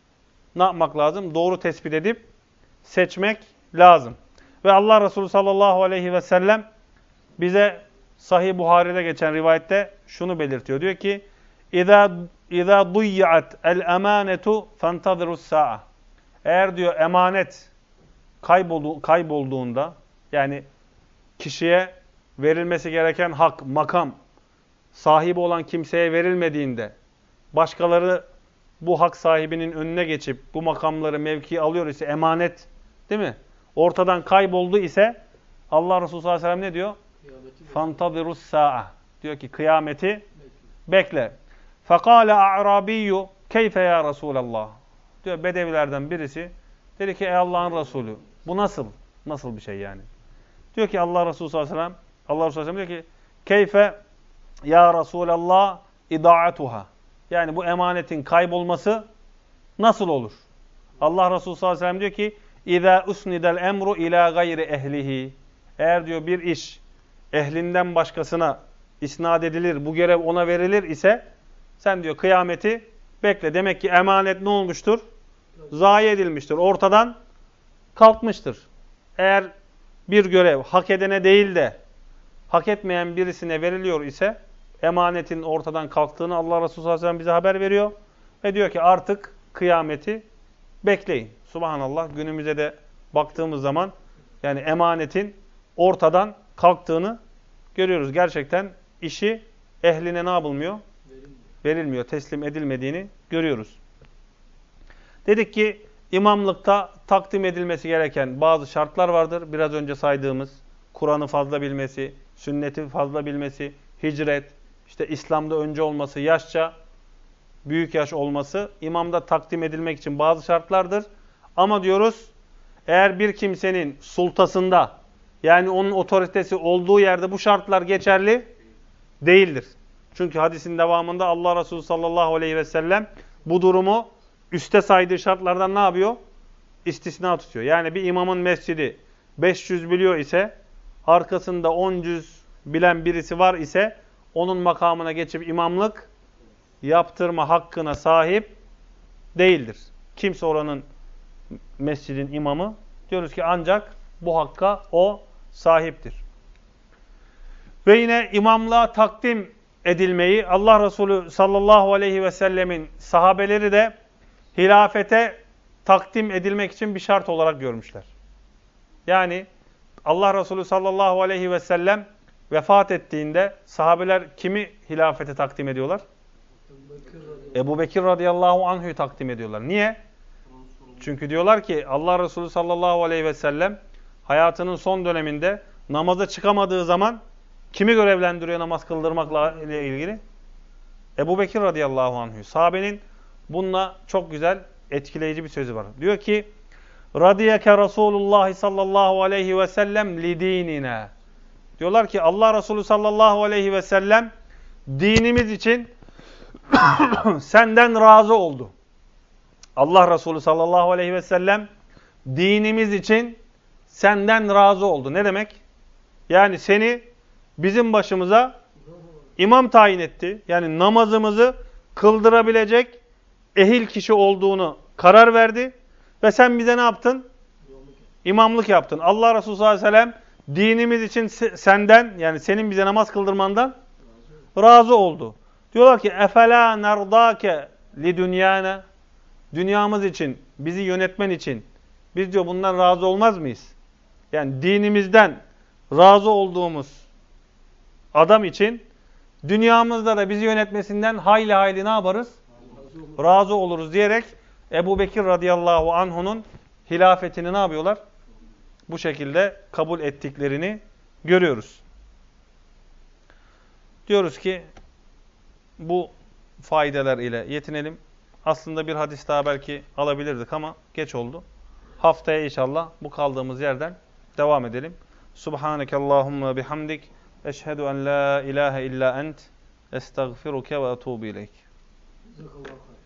S1: ne yapmak lazım? Doğru tespit edip seçmek lazım. Ve Allah Resulü sallallahu aleyhi ve sellem bize Sahih Buhari'de geçen rivayette şunu belirtiyor. Diyor ki İza İza duyyi'at el-emanetu fantazirus sa'a. Eğer diyor emanet kayboldu, kaybolduğunda, yani kişiye verilmesi gereken hak, makam sahibi olan kimseye verilmediğinde başkaları bu hak sahibinin önüne geçip bu makamları, mevkiyi alıyor ise, emanet, değil mi? Ortadan kayboldu ise Allah Resulü sallallahu aleyhi ve sellem ne diyor? Fantazirus sa'a. Diyor ki kıyameti bekle. Fekale a'rabiyyu keyfe ya Resulallah. Diyor bedevilerden birisi dedi ki ey Allah'ın Resulü bu nasıl? Nasıl bir şey yani? Diyor ki Allah Resulü sallallahu aleyhi ve sellem Allah Resulü sallallahu aleyhi ve sellem diyor ki keyfe ya Resulallah ida'atuha. Yani bu emanetin kaybolması nasıl olur? Allah Resulü sallallahu aleyhi ve sellem diyor ki İza usnidel emru ila gayri ehlihi. Eğer diyor bir iş ehlinden başkasına isnat edilir, bu görev ona verilir ise sen diyor kıyameti bekle. Demek ki emanet ne olmuştur? Zayi edilmiştir. Ortadan kalkmıştır. Eğer bir görev hak edene değil de hak etmeyen birisine veriliyor ise emanetin ortadan kalktığını Allah Resulü sallallahu aleyhi ve sellem bize haber veriyor. Ve diyor ki artık kıyameti bekleyin. Subhanallah, günümüze de baktığımız zaman yani emanetin ortadan kalktığını görüyoruz. Gerçekten işi ehline ne yapılmıyor? Verilmiyor. Verilmiyor, teslim edilmediğini görüyoruz. Dedik ki imamlıkta takdim edilmesi gereken bazı şartlar vardır. Biraz önce saydığımız Kur'an'ı fazla bilmesi, sünneti fazla bilmesi, hicret, işte İslam'da önce olması, yaşça büyük yaş olması imamda takdim edilmek için bazı şartlardır. Ama diyoruz eğer bir kimsenin sultasında yani onun otoritesi olduğu yerde bu şartlar geçerli değildir. Çünkü hadisin devamında Allah Resulü sallallahu aleyhi ve sellem bu durumu üste saydığı şartlardan ne yapıyor? İstisna tutuyor. Yani bir imamın mescidi beş yüz biliyor ise arkasında on yüz bilen birisi var ise onun makamına geçip imamlık yaptırma hakkına sahip değildir. Kimse oranın mescidin imamı diyoruz ki ancak bu hakka o sahiptir. Ve yine imamlığa takdim edilmeyi Allah Resulü sallallahu aleyhi ve sellemin sahabeleri de hilafete takdim edilmek için bir şart olarak görmüşler. Yani Allah Resulü sallallahu aleyhi ve sellem vefat ettiğinde sahabeler kimi hilafete takdim ediyorlar? Ebu Bekir radıyallahu anh'ü takdim ediyorlar. Niye? Çünkü diyorlar ki Allah Resulü sallallahu aleyhi ve sellem hayatının son döneminde namaza çıkamadığı zaman kimi görevlendiriyor namaz kıldırmakla ile ilgili? Ebu Bekir radıyallahu anh'ü. Sahabenin bununla çok güzel, etkileyici bir sözü var. Diyor ki radiyeke Resulullah sallallahu aleyhi ve sellem li dinina. Diyorlar ki Allah Resulü sallallahu aleyhi ve sellem dinimiz için senden razı oldu. Allah Resulü sallallahu aleyhi ve sellem dinimiz için senden razı oldu. Ne demek? Yani seni bizim başımıza imam tayin etti. Yani namazımızı kıldırabilecek ehil kişi olduğunu karar verdi. Ve sen bize ne yaptın? İmamlık yaptın. Allah Resulü sallallahu aleyhi ve sellem dinimiz için senden, yani senin bize namaz kıldırmandan razı oldu. Diyorlar ki efela nardake li dünyana. Dünyamız için, bizi yönetmen için biz diyor bundan razı olmaz mıyız? Yani dinimizden razı olduğumuz adam için dünyamızda da bizi yönetmesinden hayli hayli ne yaparız? Razı, razı oluruz diyerek Ebu Bekir radıyallahu anhu'nun hilafetini ne yapıyorlar? Bu şekilde kabul ettiklerini görüyoruz. Diyoruz ki bu faydeler ile yetinelim. Aslında bir hadis daha belki alabilirdik ama geç oldu. Haftaya inşallah bu kaldığımız yerden devam edelim. Subhaneke Allahumma bihamdik. Eşhedü en la ilahe illa ent. Estağfiruke ve etubu ileyk.
S2: Jazakallahu hayır.